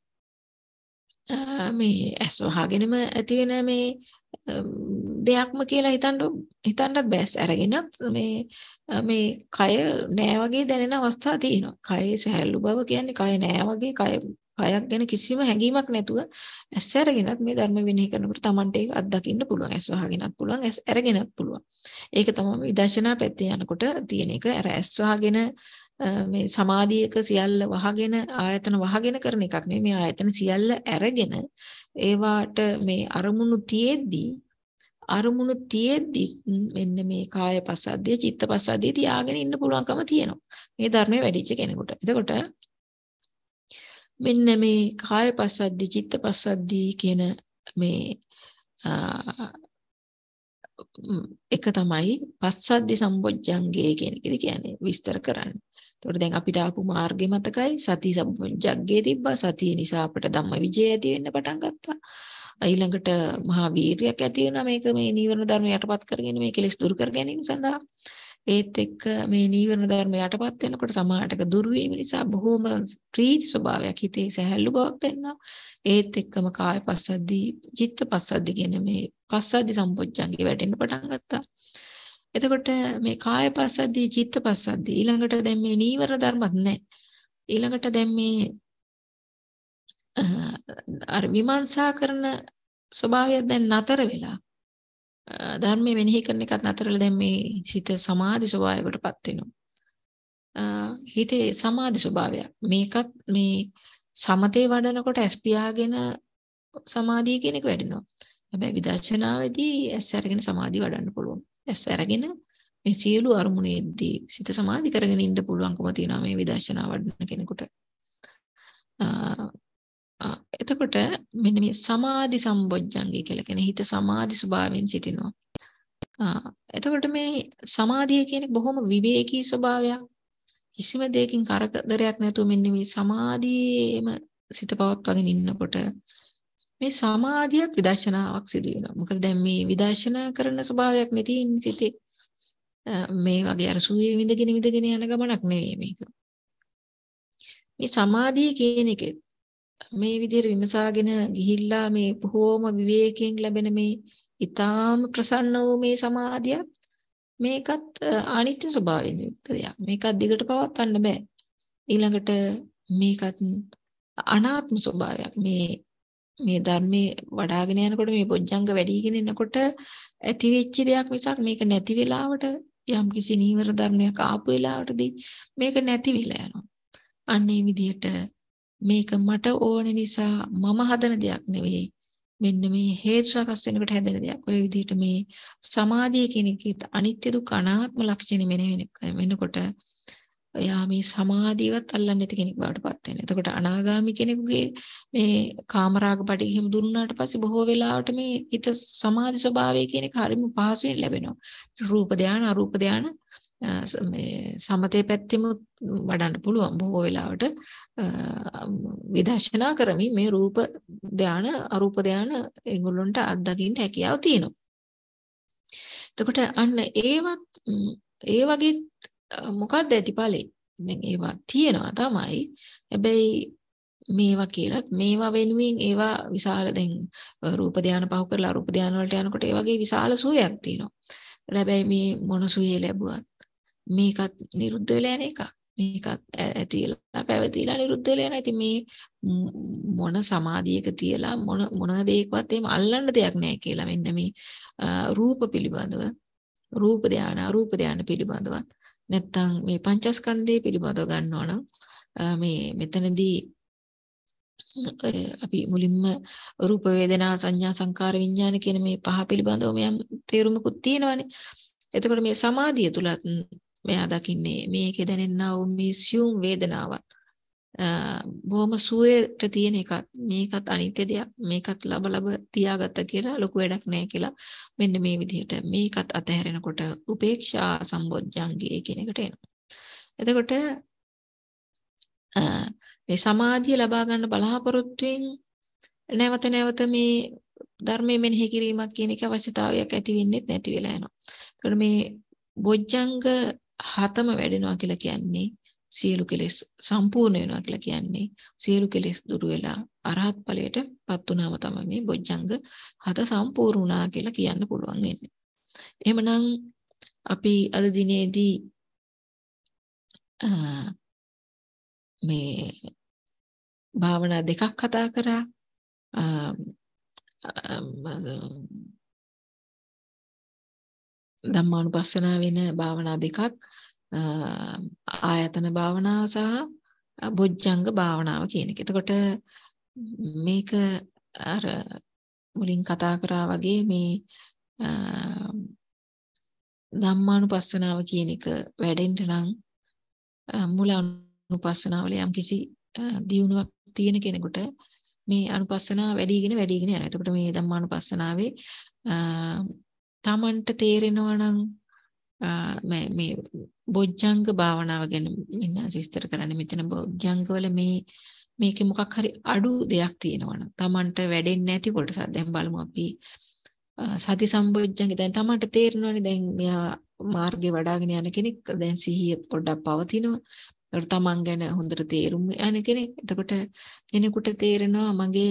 මේ ඇස් වහගෙනම ඇති වෙන මේ දෙයක්ම කියලා හිතන්න හිතන්නත් බෑස් අරගෙන මේ මේ කය නෑ වගේ දැනෙන අවස්ථා තියෙනවා. කයේ සහැල්ලු බව කියන්නේ කය නෑ වගේ කය කයක් ගැන කිසිම හැඟීමක් නැතුව ඇස් අරගෙනත් මේ ධර්ම විනය කරනකොට Tamante ඒක අත්දකින්න පුළුවන්. ඇස් වහගෙනත් පුළුවන්, ඇස් අරගෙනත් පුළුවන්. ඒක තමයි විදර්ශනා පැත්තේ යනකොට තියෙන එක. අර ඇස් වහගෙන මේ සමාධියක සියල්ල වහගෙන ආයතන වහගෙන කරන එකක් නෙමෙයි. මේ ආයතන සියල්ල අරගෙන ඒවාට මේ අරමුණු තියේදී අරමුණු තියේදී මෙන්න මේ කාය පස්සද්ධිය, චිත්ත පස්සද්ධිය තියාගෙන ඉන්න පුළුවන්කම තියෙනවා. මේ ධර්මයේ වැඩිච්ච කෙනෙකුට. එතකොට මෙන්න මේ කාය පස්සද්ධි, චිත්ත පස්සද්ධි කියන මේ එක තමයි පස්සද්ධි සම්බොජ්ජංගේ කියන එක කියන්නේ විස්තර කරන්නේ. එතකොට දැන් අපිට ආපු මාර්ගෙ මතකයි සති සම්බොජ්ජංගේ තිබ්බා. සතිය නිසා අපිට ධම්ම විජය ඇති වෙන්න පටන් ගත්තා. ඊළඟට මහා වීරියක් ඇති වෙනවා මේක මේ නීවරණ ධර්ම යටපත් කරගෙන මේ කෙලෙස් දුරු කර ගැනීම සඳහා. ඒත් එක්ක මේ නීවරණ ධර්ම යටපත් වෙනකොට සමාහටක දුරු වීම නිසා බොහෝම ප්‍රීති ස්වභාවයක් හිතේ සැහැල්ලු බවක් දෙනවා. ඒත් එක්කම කාය පස්සද්ධි, චිත්ත පස්සද්ධි කියන මේ පස්සද්ධි සම්පොච්චංගේ වැඩෙන්න පටන් ගත්තා. එතකොට මේ කාය පස්සද්ධි, චිත්ත පස්සද්ධි ඊළඟට දැන් මේ නීවරණ ධර්මත් නැහැ. ඊළඟට දැන් මේ අර විමර්ශා කරන ස්වභාවය දැන් නතර වෙලා ධර්මයේ මෙනෙහි කරන එකත් නතරලා දැන් මේ සිත සමාධි ස්වභාවයකටපත් වෙනවා. හිතේ සමාධි ස්වභාවය. මේකත් මේ සමතේ වඩනකොට ඇස් පියාගෙන සමාධිය කියන එක වැඩෙනවා. හැබැයි විදර්ශනාවේදී ඇස් අරගෙන සමාධිය වඩන්න පුළුවන්. ඇස් අරගෙන මේ සියලු අරමුණේදී සිත සමාධි කරගෙන ඉන්න පුළුවන්කම තියෙනවා මේ විදර්ශනා වඩන කෙනෙකුට. එතකොට මෙන්න මේ සමාධි සම්බොජ්ජංගය කියලා කියන හිත සමාධි ස්වභාවයෙන් සිටිනවා. එතකොට මේ සමාධිය කියන්නේ බොහොම විවේකී ස්වභාවයක්. කිසිම දෙයකින් කරදරයක් නැතුව මෙන්න මේ සමාධියේම සිත පවත්වාගෙන ඉන්නකොට මේ සමාධියක් විදර්ශනාවක් සිදු වෙනවා. මොකද දැන් මේ විදර්ශනා කරන ස්වභාවයක් නැති සිතේ මේ වගේ අර සුවේ විඳගෙන විඳගෙන යන ගමනක් නෙවෙයි මේක. මේ සමාධිය කියන එකේ මේ විදිහට විමසාගෙන ගිහිල්ලා මේ බොහෝම විවේකයෙන් ලැබෙන මේ ඊටාම ප්‍රසන්න වූ මේ සමාධිය මේකත් අනිත්‍ය ස්වභාවයෙන් යුක්ත දෙයක්. මේකත් දිගට පවත්වන්න බෑ. ඊළඟට මේකත් අනාත්ම ස්වභාවයක්. මේ මේ ධර්මයේ වඩ아가ගෙන යනකොට මේ බොජ්ජංග වැඩිගෙන එනකොට ඇති වෙච්ච දෙයක් මිසක් මේක නැති වෙලාවට යම් කිසි නීවර ධර්මයක් ආපු වෙලාවටදී මේක නැති වෙලා යනවා. අන්න ඒ විදිහට මේක මට ඕන නිසා මම හදන දෙයක් නෙවෙයි. මෙන්න මේ හේතු සකස් වෙනකොට හැදෙන දෙයක්. ඔය විදිහට මේ සමාධිය කියන එකේ අනිත්‍ය දුක්ඛ අනාත්ම ලක්ෂණ මෙනෙවෙන වෙනකොට එයා මේ සමාධියවත් අල්ලන්නේ නැති කෙනෙක් බවට පත් වෙනවා. එතකොට අනාගාමී කෙනෙකුගේ මේ කාමරාග පටිඝ හිම දුරුනාට පස්සේ බොහෝ වෙලාවට මේ හිත සමාධි ස්වභාවය කියන එක හරිම පහසුවෙන් ලැබෙනවා. රූප ධානය, අරූප ධානය මේ සමතේ පැත්තෙම වඩන්න පුළුවන් බොහෝ වෙලාවට විදර්ශනා කරමින් මේ රූප ධාන අරූප ධාන ඒගොල්ලන්ට අත්දකින්න හැකියාව තියෙනවා. එතකොට අන්න ඒවත් ඒ වගේ මොකක්ද ඇතිඵලෙ? දැන් ඒවා තියෙනවා තමයි. හැබැයි මේවා කියලත් මේවා වෙනුවෙන් ඒවා විශාල දැන් රූප ධාන පහු කරලා අරූප ධාන වලට යනකොට ඒ වගේ විශාල සුවයක් තියෙනවා. හැබැයි මේ මොන සුවේ ලැබුවත් මේකත් නිරුද්ධ වෙලා යන එක. මේකත් ඇතිලා පැවතිලා නිරුද්ධ වෙලා යන. ඉතින් මේ මොන සමාධියක තියලා මොන මොන දෙයකවත් එහෙම අල්ලන්න දෙයක් නැහැ කියලා මෙන්න මේ රූප පිළිබඳව රූප ධාන අරූප ධාන පිළිබඳව නැත්තම් මේ පංචස්කන්ධය පිළිබඳව ගන්නවා නම් මේ මෙතනදී අපි මුලින්ම රූප වේදනා සංඥා සංකාර විඥාන කියන මේ පහ පිළිබඳව මෙයන් තේරුමකුත් තියෙනවානේ. එතකොට මේ සමාධිය තුලත් මෙයා දකින්නේ මේකේ දැනෙනා වූ මේ සියුම් වේදනාවක් බොහොම සුවයට තියෙන එකක්. මේකත් අනිත්‍ය දෙයක්. මේකත් ලබ ලබ තියාගත්ත කියලා ලොකු වැඩක් නැහැ කියලා මෙන්න මේ විදිහට මේකත් අතහැරෙනකොට උපේක්ෂා සම්බොජ්ජංගය කියන එකට එනවා. එතකොට මේ සමාධිය ලබා ගන්න බලාපොරොත්තුෙන් නැවත නැවත මේ ධර්මයේ මෙනෙහි කිරීමක් කියන එක අවශ්‍යතාවයක් ඇති වෙන්නේ නැති වෙලා යනවා. ඒකට මේ බොජ්ජංග හතම වැඩෙනවා කියලා කියන්නේ සියලු කෙලෙස් සම්පූර්ණ වෙනවා කියලා කියන්නේ සියලු කෙලෙස් දුරු වෙලා අරහත් ඵලයටපත් වුණාම තමයි මේ බොජ්ජංග හත සම්පූර්ණ වුණා කියලා කියන්න පුළුවන් වෙන්නේ. එහෙමනම් අපි අද දිනේදී මේ භාවනා දෙකක් කතා කරා. ධම්මානුපස්සනා වෙන භාවනා දෙකක් ආයතන භාවනාව සහ බොජ්ජංග භාවනාව කියන එක. එතකොට මේක අර මුලින් කතා කරා වගේ මේ ධම්මානුපස්සනාව කියන එක වැඩෙන්න නම් මුල අනුපස්සනාවල යම් කිසි දියුණුවක් තියෙන කෙනෙකුට මේ අනුපස්සනාව වැඩිගෙන වැඩිගෙන යනවා. එතකොට මේ ධම්මානුපස්සනාවේ තමන්ට තේරෙනවා නම් මේ මේ බොජ්ජංග භාවනාව ගැන මෙන්න විස්තර කරන්නේ මෙතන බොජ්ජංග වල මේ මේකේ මොකක් හරි අඩු දෙයක් තියෙනවා නම් තමන්ට වැඩෙන්නේ නැති කොටසක් දැන් බලමු අපි සති සම්බොජ්ජංග දැන් තමන්ට තේරෙනවානේ දැන් මෙයා මාර්ගේ වඩාගෙන යන කෙනෙක් දැන් සිහිය පොඩ්ඩක් පවතිනවා. ඒකට තමන් ගැන හොඳට තේරුම් යන කෙනෙක්. එතකොට කෙනෙකුට තේරෙනවා මගේ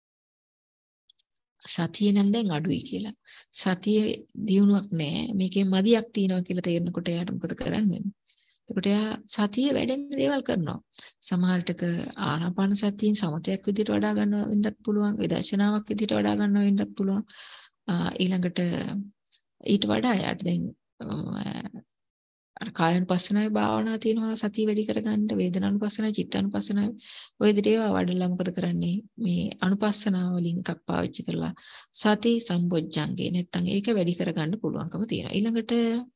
සතිය නම් දැන් අඩුයි කියලා. සතිය දියුණුවක් නැහැ. මේකේ මදියක් තියෙනවා කියලා තේරෙනකොට එයාට මොකද කරන්න වෙන්නේ? එතකොට එයා සතිය වැඩෙන දේවල් කරනවා. සමහර විටක ආනාපාන සතියෙන් සමතයක් විදිහට වඩා ගන්නවා වෙන්නත් පුළුවන්. විදර්ශනාවක් විදිහට වඩා ගන්නවා වෙන්නත් පුළුවන්. ඊළඟට ඊට වඩා එයාට දැන් අර කායනුපස්සනාවේ භාවනා තියෙනවා සතිය වැඩි කරගන්න, වේදනානුපස්සනාවේ, චිත්තානුපස්සනාවේ ඔය විදිහට ඒවා වඩලා මොකද කරන්නේ? මේ අනුපස්සනාව වලින් එකක් පාවිච්චි කරලා සති සම්බොජ්ජංගේ නැත්තම් ඒක වැඩි කරගන්න පුළුවන්කම තියෙනවා. ඊළඟට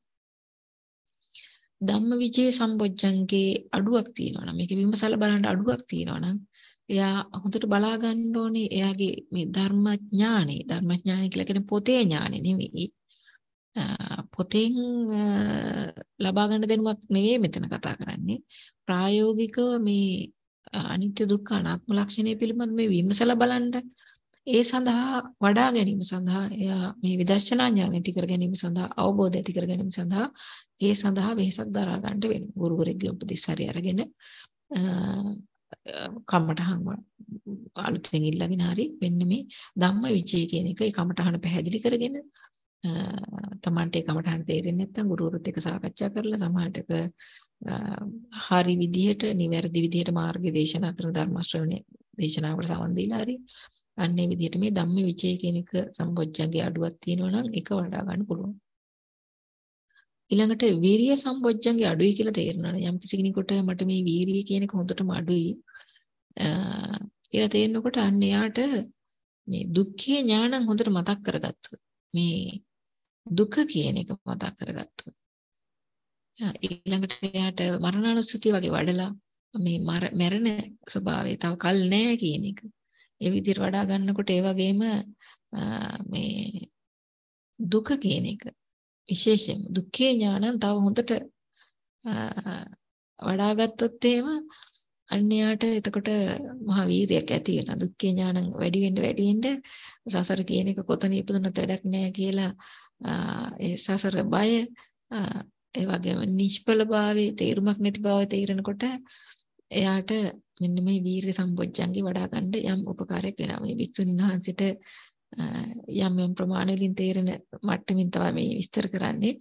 ධම්මවිචේ සම්බොජ්ජංගේ අඩුවක් තියෙනවා නම් මේක විමසලා බලන්න අඩුවක් තියෙනවා නම් එයා හොඳට බලා ගන්න ඕනේ එයාගේ මේ ධර්මඥානෙ ධර්මඥානෙ කියලා කියන්නේ පොතේ ඥානෙ නෙවෙයි. පොතෙන් ලබා ගන්න දැනුමක් නෙවෙයි මෙතන කතා කරන්නේ. ප්‍රායෝගිකව මේ අනිත්‍ය දුක්ඛ අනාත්ම ලක්ෂණය පිළිබඳ මේ විමසලා බලන්න ඒ සඳහා වඩා ගැනීම සඳහා එයා මේ විදර්ශනා ඥාන ඇති කර ගැනීම සඳහා අවබෝධ ඇති කර ගැනීම සඳහා ඒ සඳහා වෙහසක් දරා ගන්න වෙනවා. ගුරුවරයෙක්ගේ උපදෙස් හරි අරගෙන කමටහන් අලුතෙන් ඉල්ලගෙන හරි මෙන්න මේ ධම්ම විචය කියන එක ඒ කමටහන පැහැදිලි කරගෙන තමන්ට ඒ කමටහන් තේරෙන්නේ නැත්නම් ගුරුවරට එක සාකච්ඡා කරලා සමහරට හරි විදිහට නිවැරදි විදිහට මාර්ගය දේශනා කරන ධර්ම ශ්‍රවණය දේශනාවකට සවන් දීලා හරි අන්නේ විදිහට මේ ධම්ම විචය කියන එක සම්බොජ්ජංගේ අඩුවක් තියෙනවා නම් ඒක වඩා ගන්න පුළුවන්. ඊළඟට වීරිය සම්බොජ්ජංගේ අඩුයි කියලා තේරෙනවා. යම් කිසි කෙනෙකුට මට මේ වීරිය කියන එක හොඳටම අඩුයි කියලා තේරෙනකොට අන්න එයාට මේ දුක්ඛේ ඥානං හොඳට මතක් කරගත්තොත් මේ දුක කියන එක මතක් කරගත්තොත් ඊළඟට එයාට මරණානුස්සතිය වගේ වඩලා මේ මරණ ස්වභාවය තව කල් නැහැ කියන එක ඒ විදිහට වඩා ගන්නකොට ඒ වගේම මේ දුක කියන එක විශේෂයෙන්ම දුක්ඛේ ඥානං තව හොඳට වඩා ගත්තොත් එහෙම අන්‍යයට එතකොට මහා වීරියක් ඇති වෙනවා. දුක්ඛ ඥානං වැඩි වෙන්න වැඩි වෙන්න සසර කියන එක කොතන ඉපදුනත් වැඩක් නැහැ කියලා ඒ සසර බය ඒ වගේම නිෂ්ඵලභාවයේ තේරුමක් නැති බව තේරෙනකොට එයාට මෙන්න මේ වීරිය සම්පොච්චංගේ වඩා ගන්න යම් උපකාරයක් වෙනවා. මේ භික්ෂුණීන් වහන්සේට යම් යම් ප්‍රමාණ වලින් තේරෙන මට්ටමින් තමයි මේ විස්තර කරන්නේ.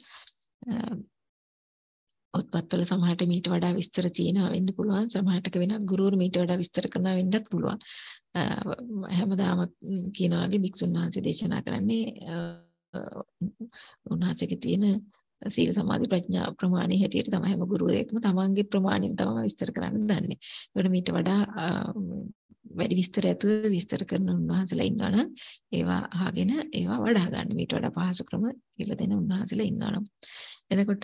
ඔත්පත්වල සමහරට මීට වඩා විස්තර තියෙනවා වෙන්න පුළුවන්. සමහරටක වෙනත් ගුරුවරු මීට වඩා විස්තර කරනවා වෙන්නත් පුළුවන්. හැමදාම කියන වගේ භික්ෂුන් වහන්සේ දේශනා කරන්නේ උන්වහන්සේගේ තියෙන සීල සමාධි ප්‍රඥා ප්‍රමාණය හැටියට තමයි හැම ගුරුවරයෙක්ම තමන්ගේ ප්‍රමාණයෙන් තමයි විස්තර කරන්න දන්නේ. ඒකට මීට වඩා වැඩි විස්තර ඇතුව විස්තර කරන උන්වහන්සේලා ඉන්නවනම් ඒවා අහගෙන ඒවා වඩා ගන්න. මීට වඩා පහසු ක්‍රම කියලා දෙන උන්වහන්සේලා ඉන්නවනම්. එතකොට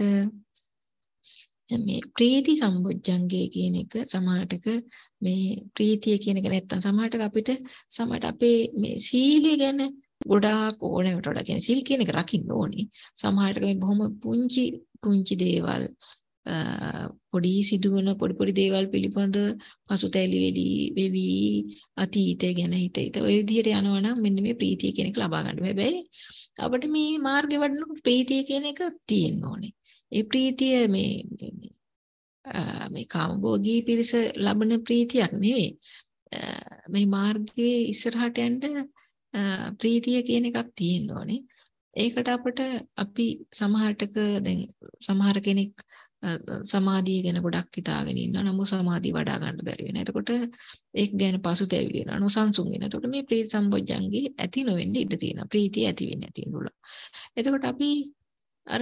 මේ ප්‍රීති සම්බොජ්ජංගේ කියන එක සමාහටක මේ ප්‍රීතිය කියන එක නැත්තම් සමාහටක අපිට සමහරට අපේ මේ සීලය ගැන ගොඩාක් ඕනෙකට වඩා කියන්නේ සීල් කියන එක රකින්න ඕනේ. සමහරට මේ බොහොම පුංචි පුංචි දේවල් පොඩි සිදුවන පොඩි පොඩි දේවල් පිළිබඳ පසුතැවිලි වෙලි වෙවි අතීතය ගැන හිත හිත ඔය විදිහට යනවා නම් මෙන්න මේ ප්‍රීතිය කියන එක ලබා ගන්න. හැබැයි අපිට මේ මාර්ගේ වඩනකොට ප්‍රීතිය කියන එක තියෙන්න ඕනේ. ඒ ප්‍රීතිය මේ මේ කාමභෝගී පිරිස ලබන ප්‍රීතියක් නෙවෙයි. මේ මාර්ගයේ ඉස්සරහට යන්න ප්‍රීතිය කියන එකක් තියෙන්න ඕනේ. ඒකට අපිට අපි සමහරටක දැන් සමහර කෙනෙක් සමාධිය ගැන ගොඩක් හිතාගෙන ඉන්නවා. නමුත් සමාධිය වඩා ගන්න බැරි වෙනවා. එතකොට ඒක ගැන පසුතැවිලි වෙනවා. නොසන්සුන් වෙනවා. එතකොට මේ ප්‍රීති සම්බොජ්ජංගේ ඇති නොවෙන්න ඉඩ තියෙනවා. ප්‍රීතිය ඇති වෙන්නේ නැති වෙනවා. එතකොට අපි අර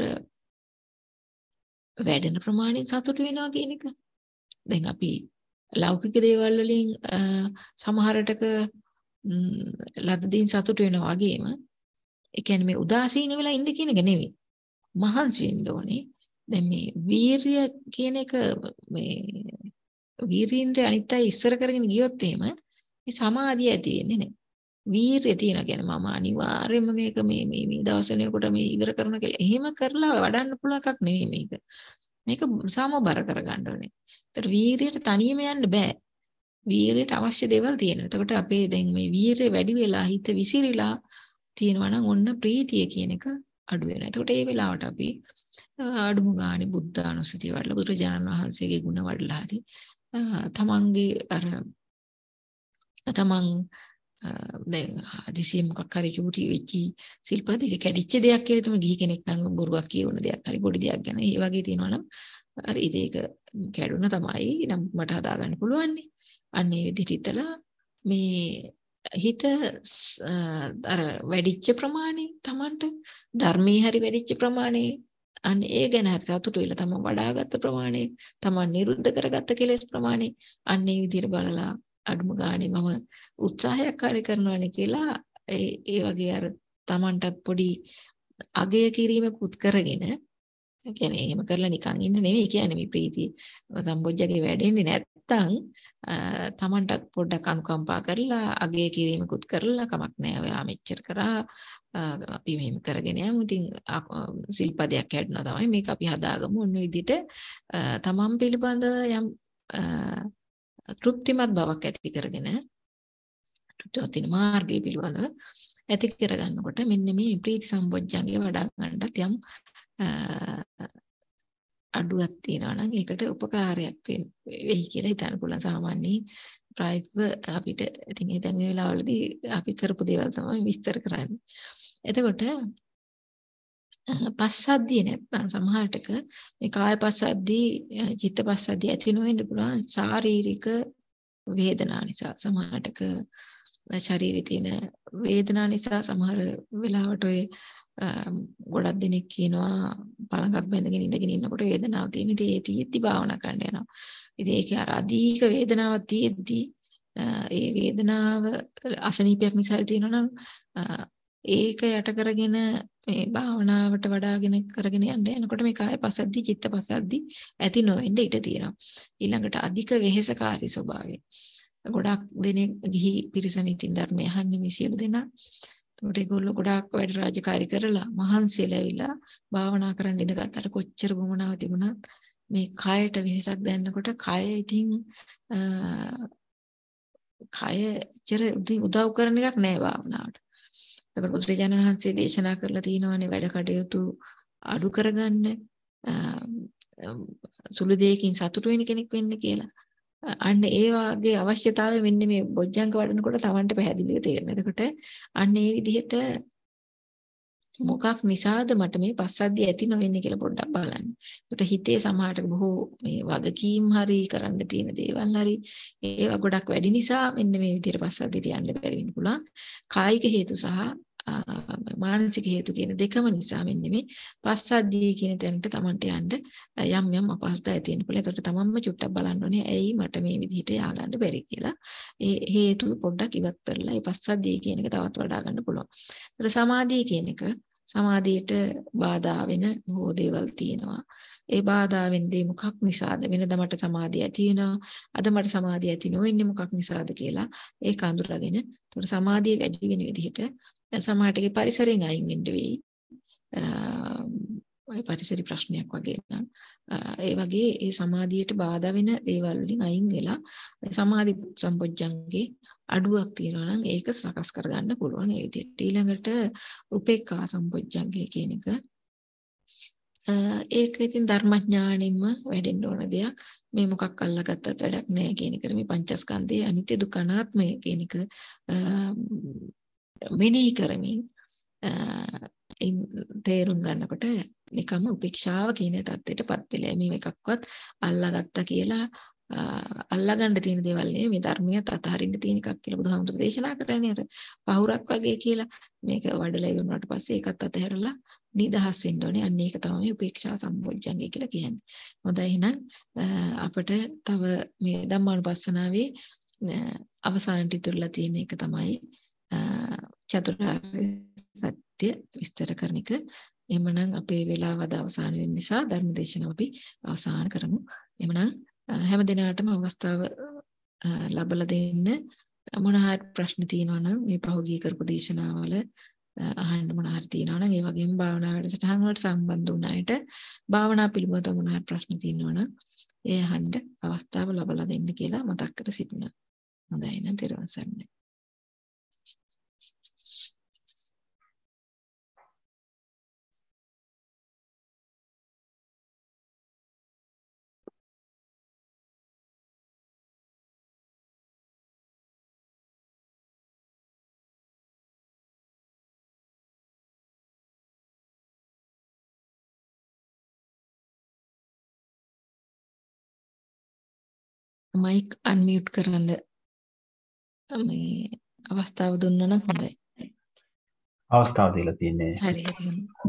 වැඩෙන ප්‍රමාණයෙන් සතුට වෙනවා කියන එක. දැන් අපි ලෞකික දේවල් වලින් සමහරටක ලද දින් සතුට වෙනවා වගේම ඒ කියන්නේ මේ උදාසීන වෙලා ඉන්න කියන එක නෙවෙයි. මහන්සි වෙන්න ඕනේ. දැන් මේ වීරිය කියන එක මේ වීරීන්ද්‍රය අනිත් අය ඉස්සර කරගෙන ගියොත් එහෙම මේ සමාධිය ඇති වෙන්නේ නැහැ. වීරිය තියෙනවා කියන්නේ මම අනිවාර්යයෙන්ම මේක මේ මේ මේ දවසේනකොට මේ ඉවර කරන කියලා. එහෙම කරලා වඩන්න පුළුවන් එකක් නෙවෙයි මේක. මේක සමබර කරගන්න ඕනේ. ඒතර වීරියට තනියම යන්න බෑ. වීරියට අවශ්‍ය දේවල් තියෙනවා. එතකොට අපේ දැන් මේ වීරිය වැඩි වෙලා හිත විසිරිලා තියෙනවා නම් ඔන්න ප්‍රීතිය කියන එක අඩු වෙනවා. එතකොට ඒ වෙලාවට අපි අඩුම ගානේ බුද්ධානුස්සතිය වඩලා බුදුරජාණන් වහන්සේගේ ගුණ වඩලා හරි තමන්ගේ අර තමන් දැන් හදිසියෙ මොකක් හරි චූටි වෙච්චි සිල්පදයක කැඩිච්ච දෙයක් කියලා තමයි ගිහි කෙනෙක් නම් බොරුවක් කියවන දෙයක් හරි පොඩි දෙයක් ගැන ඒ වගේ තියෙනවා නම් හරි ඒක කැඩුණා තමයි නම් මට හදාගන්න පුළුවන් නේ. අන්න ඒ විදිහට ඉතලා මේ හිත අර වැඩිච්ච ප්‍රමාණය Tamanට ධර්මයේ හරි වැඩිච්ච ප්‍රමාණය අන්න ඒ ගැන හරි සතුටු වෙලා තමන් වඩාගත් ප්‍රමාණය තමන් නිරුද්ධ කරගත්ත කෙලෙස් ප්‍රමාණය අන්න ඒ විදිහට බලලා අඩුම ගානේ මම උත්සාහයක් හරි කරනවානේ කියලා ඒ ඒ වගේ අර තමන්ටත් පොඩි අගය කිරීමකුත් කරගෙන ඒ කියන්නේ එහෙම කරලා නිකන් ඉන්න නෙවෙයි කියන්නේ මේ ප්‍රීතිය සම්බොජ්ජගේ වැඩෙන්නේ නැත්තම් තමන්ටත් පොඩ්ඩක් අනුකම්පා කරලා අගය කිරීමකුත් කරලා කමක් නැහැ ඔයා මෙච්චර කරා අපි මෙහෙම කරගෙන යමු ඉතින් සිල්පදයක් හැදුනා තමයි මේක අපි හදාගමු ඔන්න විදිහට තමන් පිළිබඳ යම් තෘප්තිමත් බවක් ඇති කරගෙන තුතින මාර්ගය පිළිබඳ ඇති කරගන්නකොට මෙන්න මේ ප්‍රීති සම්බොජ්ජංගේ වඩා ගන්නත් යම් අඩුවක් තියෙනවා නම් ඒකට උපකාරයක් වෙයි කියලා හිතන්න පුළුවන් සාමාන්‍ය ප්‍රායෝගික අපිට ඉතින් ඒ දැන් වෙලාවලදී අපි කරපු දේවල් තමයි විස්තර කරන්නේ. එතකොට පස්සද්ධිය නැත්නම් සමහරටක මේ කාය පස්සද්ධි චිත්ත පස්සද්ධි ඇති නොවෙන්න පුළුවන් ශාරීරික වේදනා නිසා සමහරටක ශරීරයේ තියෙන වේදනා නිසා සමහර වෙලාවට ඔය ගොඩක් දෙනෙක් කියනවා පළඟක් බැඳගෙන ඉඳගෙන ඉන්නකොට වේදනාවක් තියෙන ඉතින් ඒ තියෙද්දි භාවනා කරන්න යනවා. ඉතින් ඒකේ අර අධික වේදනාවක් තියෙද්දි ඒ වේදනාව අසනීපයක් නිසා තියෙනවා නම් ඒක යට කරගෙන මේ භාවනාවට වඩාගෙන කරගෙන යන්න යනකොට මේ කාය පස්සද්ධි චිත්ත පස්සද්ධි ඇති නොවෙන්න ඉඩ තියෙනවා. ඊළඟට අධික වෙහෙසකාරී ස්වභාවය. ගොඩක් දෙනෙක් ගිහි පිරිසනිතින් ධර්මය අහන්නේ මේ සියලු දෙනා. ඒකට ඒගොල්ලෝ ගොඩාක් වැඩ රාජකාරී කරලා මහන්සියලා ඇවිල්ලා භාවනා කරන්න ඉඳගත්තට කොච්චර වමනාව තිබුණත් මේ කයට විශේෂක් දැනනකොට කය ඉතින් කය චර උදව් කරන එකක් නෑ භාවනාවට. ඒකට බුදුරජාණන් වහන්සේ දේශනා කරලා තියෙනවානේ වැඩ කටයුතු අඩු කරගන්න සුළු දෙයකින් සතුටු වෙන කෙනෙක් වෙන්න කියලා. අන්න ඒ වාගේ අවශ්‍යතාවය මෙන්න මේ බොජ්ජංග වඩනකොට Tamanට පැහැදිලිව තේරෙනවා. එතකොට අන්න ඒ විදිහට මොකක් නිසාද මට මේ පස්සද්ධිය ඇති නොවෙන්නේ කියලා පොඩ්ඩක් බලන්න. ඒකට හිතේ සමහරට බොහෝ මේ වගකීම් හරි කරන්න තියෙන දේවල් හරි ඒවා ගොඩක් වැඩි නිසා මෙන්න මේ විදිහට පස්සද්ධියට යන්න බැරි වෙන්න පුළුවන්. කායික හේතු සහ මානසික හේතු කියන දෙකම නිසා මෙන්න මේ පස්සද්ධිය කියන තැනට Tamanට යන්න යම් යම් අපහසුතා ඇති වෙන්න පුළුවන්. ඒකට තමන්ම චුට්ටක් බලන්න ඕනේ ඇයි මට මේ විදිහට ය아가න්න බැරි කියලා. ඒ හේතු පොඩ්ඩක් ඉවත් කරලා ඒ පස්සද්ධිය කියන එක තවත් වඩා ගන්න පුළුවන්. ඒකට සමාධිය කියන එක සමාධියට බාධා වෙන බොහෝ දේවල් තියෙනවා. ඒ බාධා වෙන දේ මොකක් නිසාද? වෙනද මට සමාධිය ඇති වෙනවා. අද මට සමාධිය ඇති නොවෙන්නේ මොකක් නිසාද කියලා ඒක අඳුරගෙන ඒකට සමාධිය වැඩි වෙන විදිහට සමාජයේ පරිසරයෙන් අයින් වෙන්න වෙයි. ඒ පරිසරි ප්‍රශ්නයක් වගේ නම් ඒ වගේ ඒ සමාධියට බාධා වෙන දේවල් වලින් අයින් වෙලා සමාධි සම්පොඥංගේ අඩුවක් තියෙනවා නම් ඒක සකස් කරගන්න පුළුවන්. ඒ විදිහට ඊළඟට උපේක්ඛා සම්පොඥංගේ කියන එක ඒක ඉතින් ධර්මඥාණයෙන්ම වැඩෙන්න ඕන දෙයක්. මේ මොකක් අල්ලගත්තත් වැඩක් නැහැ කියන එකට මේ පංචස්කන්ධයේ අනිත්‍ය දුක්ඛ අනාත්මය කියන එක මෙනෙහි කරමින් තේරුම් ගන්නකොට නිකම්ම උපේක්ෂාව කියන தත්ත්වයටපත් වෙලා මේ එකක්වත් අල්ලාගත්තා කියලා අල්ලාගන්න තියෙන දේවල් නෙවෙයි මේ ධර්මයට අතහරින්න තියෙන එකක් කියලා බුදුහාමුදුරු දේශනා කරන්නේ අර පහුරක් වගේ කියලා මේක වඩලා ඉවරනට පස්සේ ඒකත් අතහැරලා නිදහස් වෙන්න ඕනේ. අන්න ඒක තමයි උපේක්ෂා සම්පොඥංගය කියලා කියන්නේ. හොඳයි එහෙනම් අපිට තව මේ ධම්මානුපස්සනාවේ අවසානට ඉතුරුලා තියෙන එක තමයි චතුරාර්ය සත්‍ය විස්තර කරන එක. එhmenan අපේ වෙලාව අද අවසන් වෙන නිසා ධර්ම දේශනාව අපි අවසන් කරමු. එhmenan හැම දිනකටම අවස්ථාව ලැබලා දෙන්න මොන හරි ප්‍රශ්න තියෙනවා නම් මේ පහුගිය කරපු දේශනාවල අහන්න මොන හරි තියෙනවා නම් ඒ වගේම භාවනා වැඩසටහන් වලට සම්බන්ධ වුණ අයට භාවනා පිළිබඳව මොන හරි ප්‍රශ්න තියෙනවා නම් ඒ අහන්න අවස්ථාව ලැබලා දෙන්න කියලා මතක් කර සිටිනවා. හොඳයි නම් තෙරුවන් සරණයි. මයික් අන්මියුට් කරන්න මේ අවස්ථාව දුන්නා නම් හොඳයි. අවස්ථාව දීලා තියන්නේ. හරි හරි.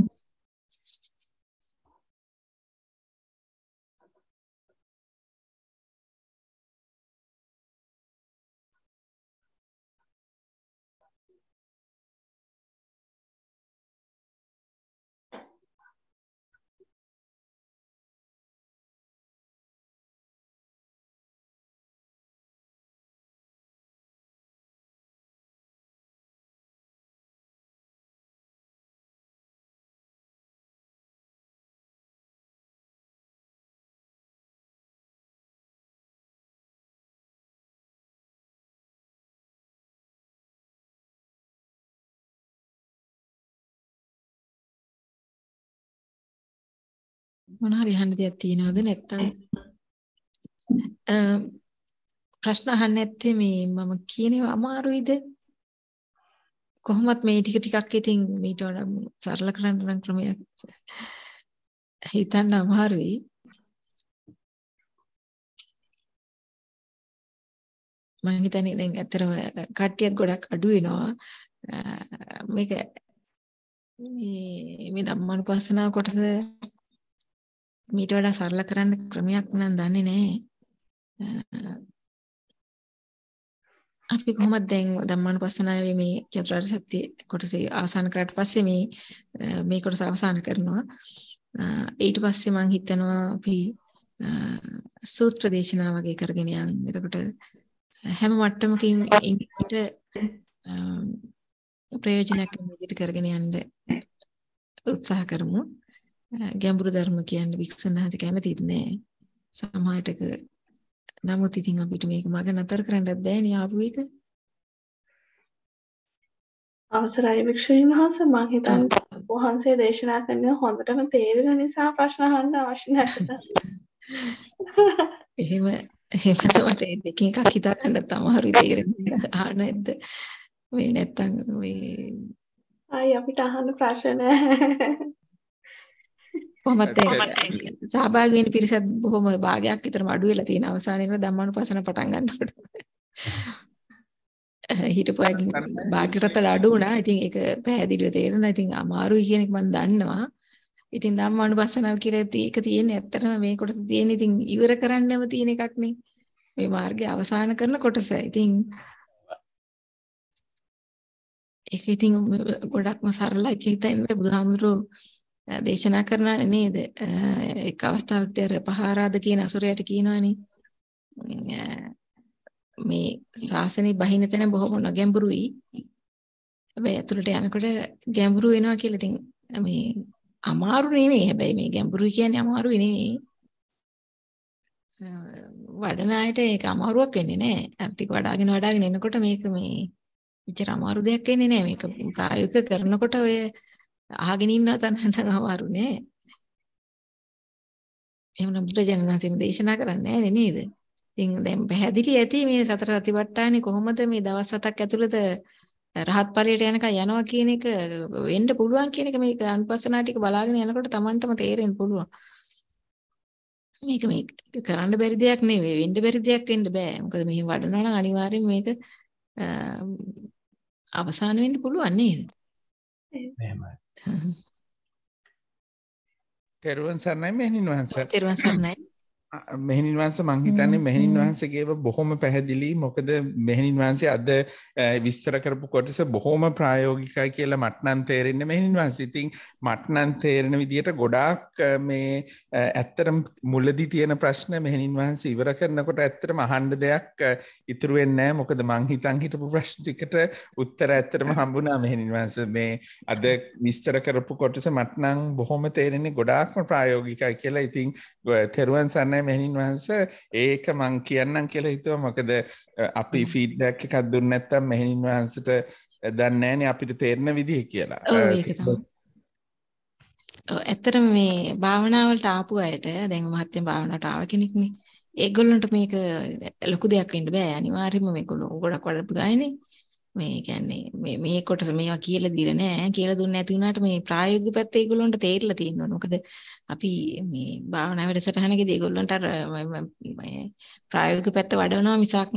මොන හරි අහන්න දෙයක් තියෙනවද නැත්නම් ප්‍රශ්න අහන්න නැත්තේ මේ මම කියනවා අමාරුයිද කොහොමත් මේ ටික ටිකක් ඉතින් මීට වඩා සරල කරන්න නම් ක්‍රමයක් හිතන්න අමාරුයි. මම හිතන්නේ දැන් ඇත්තටම කට්ටියත් ගොඩක් අඩු වෙනවා මේක මේ මේ ධම්මානුපස්සනාව කොටස මීට වඩා සරල කරන්න ක්‍රමයක් නම් දන්නේ නැහැ. අපි කොහොමද දැන් ධම්මානුපස්සනාවේ මේ චතුරාර්ය සත්‍ය කොටසේ අවසන් කරාට පස්සේ මේ මේ කොටස අවසන් කරනවා. ඊට පස්සේ මම හිතනවා අපි සූත්‍ර දේශනා වගේ කරගෙන යන්න. එතකොට හැම මට්ටමකින් ඉන්නට ප්‍රයෝජනයක් විදිහට කරගෙන යන්න උත්සාහ කරමු. ගැඹුරු ධර්ම කියන්නේ වික්ෂුන් වහන්සේ කැමතිත් නෑ. සමහරටක නමුත් ඉතින් අපිට මේක මග නතර කරන්නත් බෑනේ ආපු එක. අවසරයි භික්ෂුණීන් වහන්සේ මම හිතන්නේ වහන්සේ දේශනා කරන හොඳටම තේරෙන නිසා ප්‍රශ්න අහන්න අවශ්‍ය නැද්ද? එහෙම එහෙම තමයි දෙකකින් එකක් හිතා ගන්නත් අමාරුයි තේරෙන්නේ අහන්න නැද්ද? මේ නැත්තම් මේ ආයි අපිට අහන්න ප්‍රශ්න නැහැ. කොහොමද සහභාගී වෙන පිරිසත් බොහොම භාගයක් විතරම අඩු වෙලා තියෙන අවසානයේ ධම්මානුපස්සන පටන් ගන්නකොට හිටපොයකින් භාගයකට අඩු වුණා. ඉතින් ඒක පැහැදිලිව තේරෙනවා. ඉතින් අමාරුයි කියන එක මම දන්නවා. ඉතින් ධම්මානුපස්සනාව කියලා ඒක තියෙන්නේ ඇත්තටම මේ කොටස තියෙන ඉතින් ඉවර කරන්නම තියෙන එකක් නේ. මේ මාර්ගය අවසන් කරන කොටස. ඉතින් ඒක ඉතින් ගොඩක්ම සරලයි හිතන්නේ බුදුහාමුදුරුවෝ දේශනා කරනානේ නේද? එක් අවස්ථාවක තේර පහාරාද කියන අසුරයට කියනවනේ මේ ශාසනය බහින තැන බොහොම නොගැඹුරුයි. හැබැයි අතුලට යනකොට ගැඹුරු වෙනවා කියලා ඉතින් මේ අමාරු නෙමෙයි. හැබැයි මේ ගැඹුරු කියන්නේ අමාරුයි නෙමෙයි. වඩන අයට ඒක අමාරුවක් වෙන්නේ නැහැ. අර ටික වඩාගෙන වඩාගෙන එනකොට මේක මේ ඉච්චර අමාරු දෙයක් වෙන්නේ නැහැ. මේක ප්‍රායෝගික කරනකොට ඔය අහගෙන ඉන්නවා තනන්න අමාරු නෑ. එහෙම නම් බුදුරජාණන් වහන්සේම දේශනා කරන්නේ නැහැ නේද? ඉතින් දැන් පැහැදිලි ඇති මේ සතර සතිපට්ඨානේ කොහොමද මේ දවස් හතක් ඇතුළත රහත් ඵලයට යනකම් යනවා කියන එක වෙන්න පුළුවන් කියන එක මේක අනුපස්සනා ටික බලාගෙන යනකොට Tamanටම තේරෙන්න පුළුවන්. මේක මේක කරන්න බැරි දෙයක් නෙවෙයි, වෙන්න බැරි දෙයක් වෙන්න බෑ. මොකද මෙහි වඩනවා නම් අනිවාර්යෙන් මේක අවසාන වෙන්න පුළුවන් නේද? එහෙමයි. තෙරුවන් සරණයි මෙහෙණින් වහන්සේ. තෙරුවන් සරණයි. මෙහෙණින් වහන්සේ මං හිතන්නේ මෙහෙණින් වහන්සේගේව බොහොම පැහැදිලි. මොකද මෙහෙණින් වහන්සේ අද විස්තර කරපු කොටස බොහොම ප්‍රායෝගිකයි කියලා මට නම් තේරෙන්නේ මෙහෙණින් වහන්සේ. ඉතින් මට නම් තේරෙන විදිහට ගොඩාක් මේ ඇත්තටම මුලදී තියෙන ප්‍රශ්න මෙහෙණින් වහන්සේ ඉවර කරනකොට ඇත්තටම අහන්න දෙයක් ඉතුරු වෙන්නේ නැහැ. මොකද මං හිතන් හිටපු ප්‍රශ්න ටිකට උත්තර ඇත්තටම හම්බුණා මෙහෙණින් වහන්සේ. මේ අද විස්තර කරපු කොටස මට නම් බොහොම තේරෙන්නේ ගොඩාක්ම ප්‍රායෝගිකයි කියලා. ඉතින් තෙරුවන් සරණයි මෙහෙණින් වහන්සේ. ඒක මං කියන්නම් කියලා හිතුවා. මොකද අපි ෆීඩ්බැක් එකක් දුන්නේ නැත්නම් මෙහෙණින් වහන්සේට දන්නේ නැහනේ අපිට තේරෙන විදිහ කියලා. ඔව් ඒක තමයි. ඔව් ඇත්තටම මේ භාවනාව වලට ආපු අයට දැන් මහත්යෙන් භාවනාවට ආව කෙනෙක්නේ. ඒගොල්ලන්ට මේක ලොකු දෙයක් වෙන්න බෑ. අනිවාර්යයෙන්ම මේගොල්ලෝ ගොඩක් වඩපු ගායනේ. මේ කියන්නේ මේ මේ කොටස මේවා කියලා දීලා නැහැ. කියලා දුන්නේ නැති වුණාට මේ ප්‍රායෝගික පැත්ත ඒගොල්ලන්ට තේරිලා තියෙනවා. මොකද අපි මේ භාවනා වැඩසටහනකදී ඒගොල්ලන්ට අර මේ ප්‍රායෝගික පැත්ත වඩවනවා මිසක්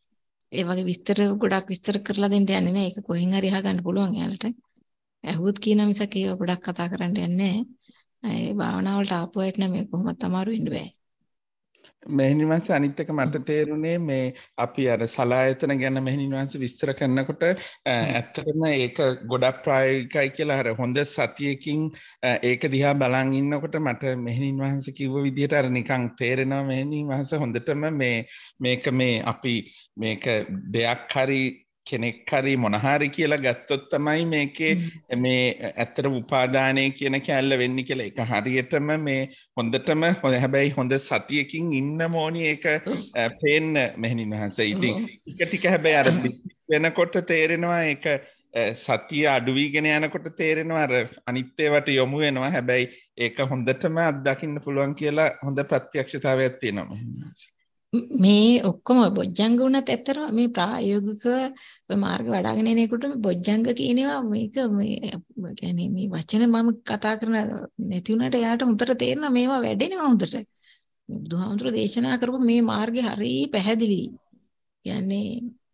ඒ වගේ විස්තර ගොඩක් විස්තර කරලා දෙන්න යන්නේ නැහැ. ඒක කොහෙන් හරි අහගන්න පුළුවන් යාලට. ඇහුවොත් කියන මිසක් ඒක ගොඩක් කතා කරන්න යන්නේ නැහැ. ඒ භාවනා වලට ආපු අයට නම් මේක කොහොමවත් අමාරු වෙන්න බෑ. මෙහෙණින් වහන්සේ අනිත් එක මට තේරුනේ මේ අපි අර සලායතන ගැන මෙහෙණින් වහන්සේ විස්තර කරනකොට ඇත්තටම ඒක ගොඩක් ප්‍රායෝගිකයි කියලා අර හොඳ සතියකින් ඒක දිහා බලන් ඉන්නකොට මට මෙහෙණින් වහන්සේ කිව්ව විදිහට අර නිකන් තේරෙනවා මෙහෙණින් වහන්සේ හොඳටම මේ මේක මේ අපි මේක දෙයක් හරි කෙනෙක් හරි මොන හරි කියලා ගත්තොත් තමයි මේකේ මේ ඇත්තට උපාදානය කියන කැලල වෙන්නේ කියලා. ඒක හරියටම මේ හොඳටම හැබැයි හොඳ සතියකින් ඉන්න ඕනි ඒක පේන්න මෙහෙණින් වහන්සේ. ඉතින් ටික ටික හැබැයි අර වෙනකොට තේරෙනවා ඒක සතිය අඩු වීගෙන යනකොට තේරෙනවා අර අනිත් ඒවාට යොමු වෙනවා. හැබැයි ඒක හොඳටම අත්දකින්න පුළුවන් කියලා හොඳ ප්‍රත්‍යක්ෂතාවයක් තියෙනවා මෙහෙණින් වහන්සේ. මේ ඔක්කොම බොජ්ජංග වුණත් ඇත්තටම මේ ප්‍රායෝගික මාර්ග වඩ아가න එනකොට බොජ්ජංග කියනවා මේක මේ කියන්නේ මේ වචන මම කතා කරන නැති වුණාට එයාට හොඳට තේරෙනවා මේවා වැඩෙනවා හොඳට. බුදුහාමුදුරුවෝ දේශනා කරපු මේ මාර්ගේ හරිය පැහැදිලි. කියන්නේ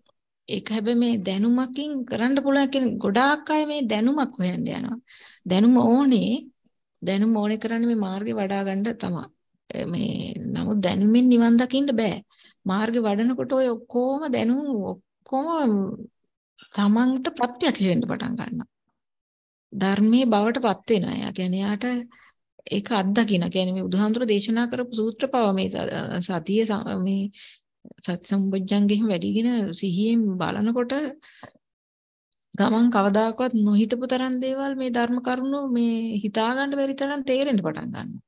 ඒක හැබැයි මේ දැනුමකින් කරන්න පුළුවන් කියන ගොඩාක් අය මේ දැනුමක් හොයන්න යනවා. දැනුම ඕනේ දැනුම ඕනේ කරන්නේ මේ මාර්ගේ වඩා ගන්න තමයි. මේ නමුත් දැනුමින් නිවන් දකින්න බෑ. මාර්ගේ වඩනකොට ඔය ඔක්කොම දැනුම් ඔක්කොම තමන්ට ප්‍රත්‍යක්ෂ වෙන්න පටන් ගන්නවා. ධර්මයේ බවටපත් වෙනවා. එයා කියන්නේ යාට ඒක අත්දකින්න. කියන්නේ මේ බුදුහාමුදුරුවෝ දේශනා කරපු සූත්‍ර පව මේ සතිය මේ සති සම්බොජ්ජංගෙහිම වැඩිගෙන සිහියෙන් බලනකොට තමන් කවදාකවත් නොහිතපු තරම් දේවල් මේ ධර්ම කරුණු මේ හිතා ගන්න බැරි තරම් තේරෙන්න පටන් ගන්නවා.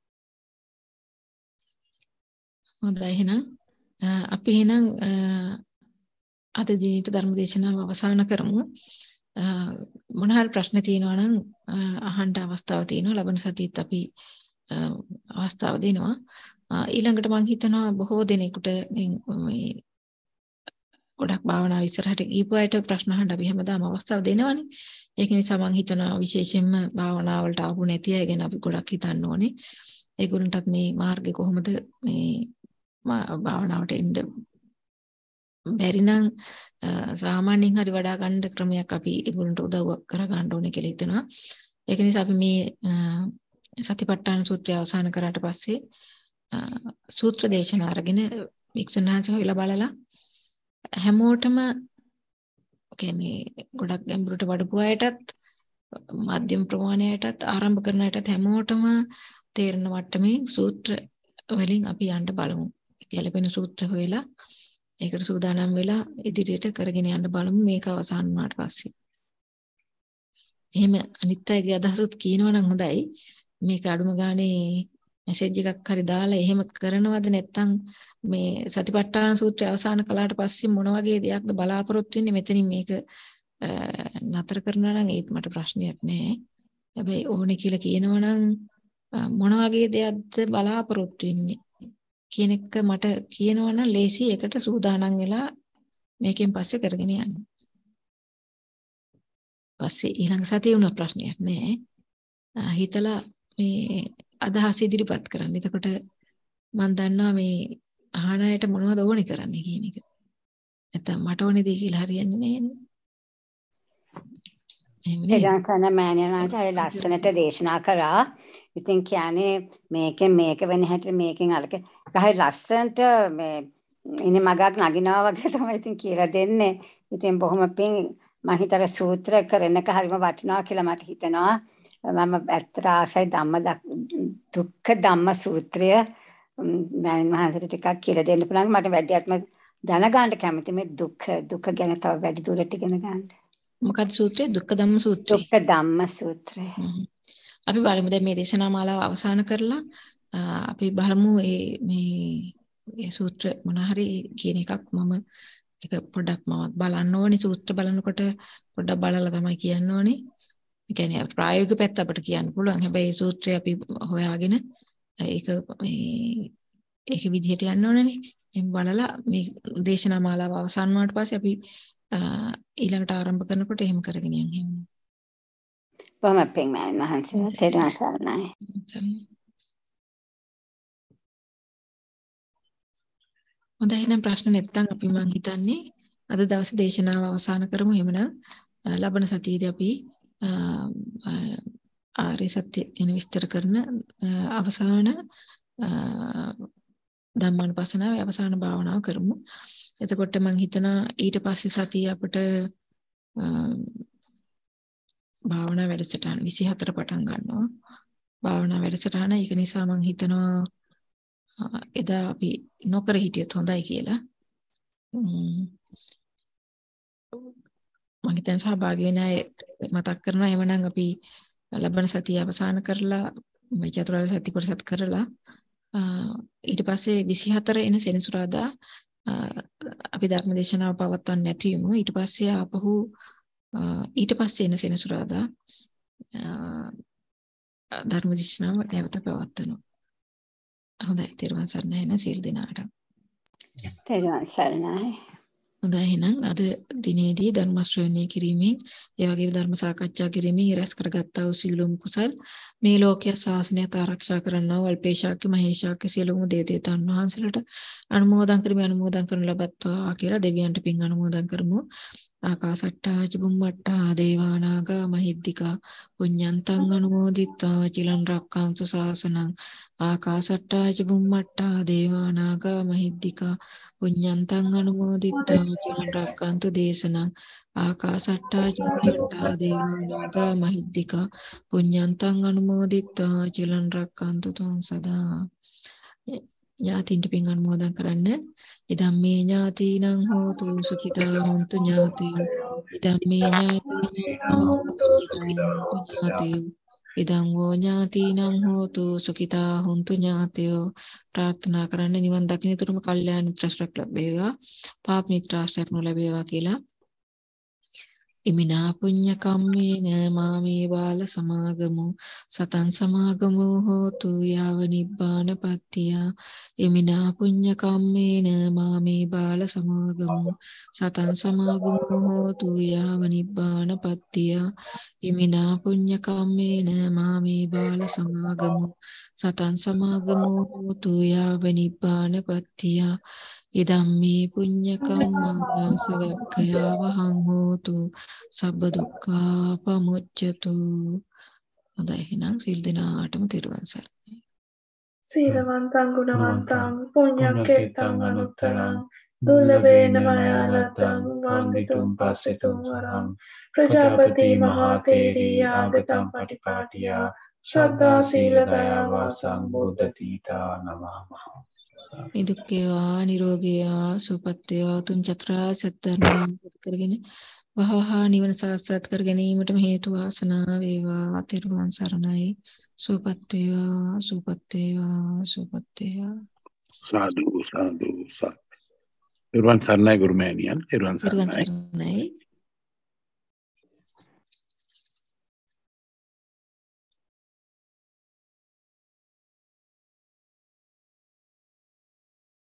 හොඳයි එහෙනම් අපි එහෙනම් අද දිනේට ධර්ම දේශනාව අවසන් කරමු. මොන හරි ප්‍රශ්න තියෙනවා නම් අහන්න අවස්ථාව තියෙනවා. ලබන සතියේත් අපි අවස්ථාව දෙනවා. ඊළඟට මම හිතනවා බොහෝ දෙනෙකුට මේ ගොඩක් භාවනාව ඉස්සරහට ගිහපු අයට ප්‍රශ්න අහන්න අපි හැමදාම අවස්ථාව දෙනවනේ. ඒක නිසා මම හිතනවා විශේෂයෙන්ම භාවනාව වලට ආපු නැති අය ගැන අපි ගොඩක් හිතන්න ඕනේ. ඒගොල්ලන්ටත් මේ මාර්ගය කොහොමද මේ භාවනාවට එන්න බැරි නම් සාමාන්‍යයෙන් හරි වඩා ගන්න ක්‍රමයක් අපි ඒගොල්ලන්ට උදව්වක් කර ගන්න ඕනේ කියලා හිතනවා. ඒක නිසා අපි මේ සතිපට්ඨාන සූත්‍රය අවසන් කරාට පස්සේ සූත්‍ර දේශනා අරගෙන වික්ෂුන් වහන්සේ හොයලා බලලා හැමෝටම කියන්නේ ගොඩක් ගැඹුරට වඩපු අයටත් මධ්‍යම ප්‍රමාණයටත් ආරම්භ කරන අයටත් හැමෝටම තේරෙන මට්ටමේ සූත්‍ර වලින් අපි යන්න බලමු. ගැළපෙන සූත්‍ර හොයලා ඒකට සූදානම් වෙලා ඉදිරියට කරගෙන යන්න බලමු මේක අවසන් වුණාට පස්සේ. එහෙම අනිත් අයගේ අදහසත් කියනවා නම් හොඳයි. මේක අඩුම ගානේ මැසේජ් එකක් හරි දාලා එහෙම කරනවද නැත්නම් මේ සතිපට්ඨාන සූත්‍රය අවසන් කළාට පස්සේ මොන වගේ දෙයක්ද බලාපොරොත්තු වෙන්නේ මෙතනින් මේක නතර කරනවා නම් ඒත් මට ප්‍රශ්නයක් නෑ. හැබැයි ඕනේ කියලා කියනවා නම් මොන වගේ දෙයක්ද බලාපොරොත්තු වෙන්නේ කියන එක මට කියනවා නම් ලේසි එකට සූදානම් වෙලා මේකෙන් පස්සේ කරගෙන යන්න. පස්සේ ඊළඟ සතියේ උන ප්‍රශ්නයක් නෑ. හිතලා මේ අදහස් ඉදිරිපත් කරන්න. එතකොට මම දන්නවා මේ අහන අයට මොනවද ඕනේ කරන්නේ කියන එක. නැත්නම් මට ඕනේ දෙය කියලා හරියන්නේ නැහැ නේ. එහෙම නේ. එදන් සන මෑණියන්ට හරි ලස්සනට දේශනා කරා. ඉතින් කියන්නේ මේකෙන් මේක වෙන හැටි මේකෙන් අලක හරි ලස්සනට මේ ඉන්නේ මගක් නගිනවා වගේ තමයි ඉතින් කියලා දෙන්නේ. ඉතින් බොහොම පිං මම හිතර සූත්‍ර කරනක හරිම වටිනවා කියලා මට හිතෙනවා. මම ඇත්තට ආසයි ධම්ම දුක්ඛ ධම්ම සූත්‍රය මම මහන්සියට ටිකක් කියලා දෙන්න පුළුවන්. මට වැඩියත්ම දැනගන්න කැමති මේ දුක්ඛ දුක ගැන තව වැඩි දුරට ඉගෙන ගන්න. මොකක්ද සූත්‍රය? දුක්ඛ ධම්ම සූත්‍රය. දුක්ඛ ධම්ම සූත්‍රය. අපි බලමු දැන් මේ දේශනා මාලාව අවසන් කරලා අපි බලමු මේ මේ මේ සූත්‍ර මොන හරි කියන එකක් මම ඒක පොඩ්ඩක් මම බලන්න ඕනේ. සූත්‍ර බලනකොට පොඩ්ඩක් බලලා තමයි කියන්න ඕනේ. ඒ කියන්නේ ප්‍රායෝගික පැත්ත අපිට කියන්න පුළුවන්. හැබැයි සූත්‍රය අපි හොයාගෙන ඒක මේ ඒක විදිහට යන්න ඕනනේ. එම් බලලා මේ දේශනා මාලාව අවසන් වුණාට පස්සේ අපි ඊළඟට ආරම්භ කරනකොට එහෙම කරගෙන යන්න හැම. බොහොම පිං මෑන් මහන්සිය තේරුම් ගන්නයි. හොඳයි නම් ප්‍රශ්න නැත්නම් අපි මම හිතන්නේ අද දවසේ දේශනාව අවසන් කරමු. එහෙමනම් ලබන සතියේදී අපි ආර්ය සත්‍ය ගැන විස්තර කරන අවසාන ධම්මානුපස්සනාව අවසාන භාවනාව කරමු. එතකොට මම හිතනවා ඊට පස්සේ සතිය අපිට භාවනා වැඩසටහන විසිහතර පටන් ගන්නවා. භාවනා වැඩසටහන ඒක නිසා මම හිතනවා එදා අපි නොකර හිටියොත් හොඳයි කියලා. මම හිතන සහභාගී වෙන අය මතක් කරනවා. එවනම් අපි ලබන සතිය අවසන් කරලා මේ චතුරාර්ය සත්‍ය කොටසත් කරලා ඊට පස්සේ විසිහතර එන සෙනසුරාදා අපි ධර්ම දේශනාව පවත්වන්න නැති වෙමු. ඊට පස්සේ ආපහු ඊට පස්සේ එන සෙනසුරාදා ධර්ම දේශනාව නැවත පවත්වනවා. හොඳයි. තෙරුවන් සරණයි න සියලු දෙනාට. තෙරුවන් සරණයි. හොඳයි එහෙනම් අද දිනේදී ධර්ම ශ්‍රවණය කිරීමෙන් ඒ වගේම ධර්ම සාකච්ඡා කිරීමෙන් රැස් කරගත්තා වූ සීලොම කුසල් මේ ලෝකයේ ශාසනයත් ආරක්ෂා කරන්නා වූ අල්පේශාක්‍ය මහේශාක්‍ය සියලුම දේවතාවුන් වහන්සේලාට අනුමෝදන් කරමි අනුමෝදන් කරනු ලබත්වා කියලා දෙවියන්ට පින් අනුමෝදන් කරමු. ආකාසට්ටා චුම්මට්ටා දේවානාගා මහිද්దికා පුඤ්ඤන්තං අනුමෝදිත්වා චිලන් රක්ඛන්තු ශාසනං ආකාසට්ටා චුම්මට්ටා දේවානාගා මහිද්దికා පුඤ්ඤන්තං අනුමෝදිත්වා චිලන් රක්ඛන්තු දේශනං ආකාසට්ටා චුම්මට්ටා දේවානාගා මහිද්దికා පුඤ්ඤන්තං අනුමෝදිත්වා චිලන් රක්ඛන්තු ත්වං සදා ඥාතින්ට පින් අනුමෝදන් කරන්න. ඉදම්මේ ඥාතිනං හෝතු සුඛිතා හොන්තු ඥාතියෝ. ඉදම්මේ ඥාතිනං හෝතු සුඛිතා හොන්තු ඥාතියෝ. ඉදං වූ ඥාතිනං හෝතු සුඛිතා හොන්තු ඥාතියෝ. ප්‍රාර්ථනා කරන්න නිවන් දකින්න තුරුම කල්යාණ මිත්‍රාශ්‍රයක් ලැබේවා. පාප මිත්‍රාශ්‍රයක් නොලැබේවා කියලා. ඉමිනා පුඤ්ඤ කම්මේන මාමේ බාල සමාගමු සතං සමාගමු හෝතු යාව නිබ්බානපත්තිය. ඉමිනා පුඤ්ඤ කම්මේන මාමේ බාල සමාගමු සතං සමාගමු හෝතු යාව නිබ්බානපත්තිය. ඉමිනා පුඤ්ඤ කම්මේන මාමේ බාල සමාගමු සතං සමාගමු හෝතු යාව නිබ්බානපත්තිය. ඉදම්මේ පුඤ්ඤ කම්මං ආසවක්ඛයා වහං හෝතු සබ්බ දුක්ඛා පමුච්ඡතු. හොඳයි එහෙනම් සිල් දිනාටම තිරුවන් සරණයි. සීලවන්තං ගුණවන්තං පුඤ්ඤක්ඛේතං අනුත්තරං දුර්ලභේන මයාලතං වන්දිතුම් පස්සෙතුම් වරං ප්‍රජාපති මහතේරී ආගතං පටිපාටියා සද්ධා සීල දයා වාසං බුද්ධතිතා නමः. නිදුක්කේවා නිරෝගීවා සුවපත්ත්වා තුන් චතුරාර්ය සත්‍ය ධර්ම කරගෙන වහවහ නිවන සාක්ෂාත් කර ගැනීමට හේතු වාසනා වේවා. තෙරුවන් සරණයි. සුවපත් වේවා සුවපත් වේවා සුවපත් වේවා. සාදු සාදු සාදු. තෙරුවන් සරණයි ගුරුමෑණියන්. තෙරුවන් සරණයි. සරණයි.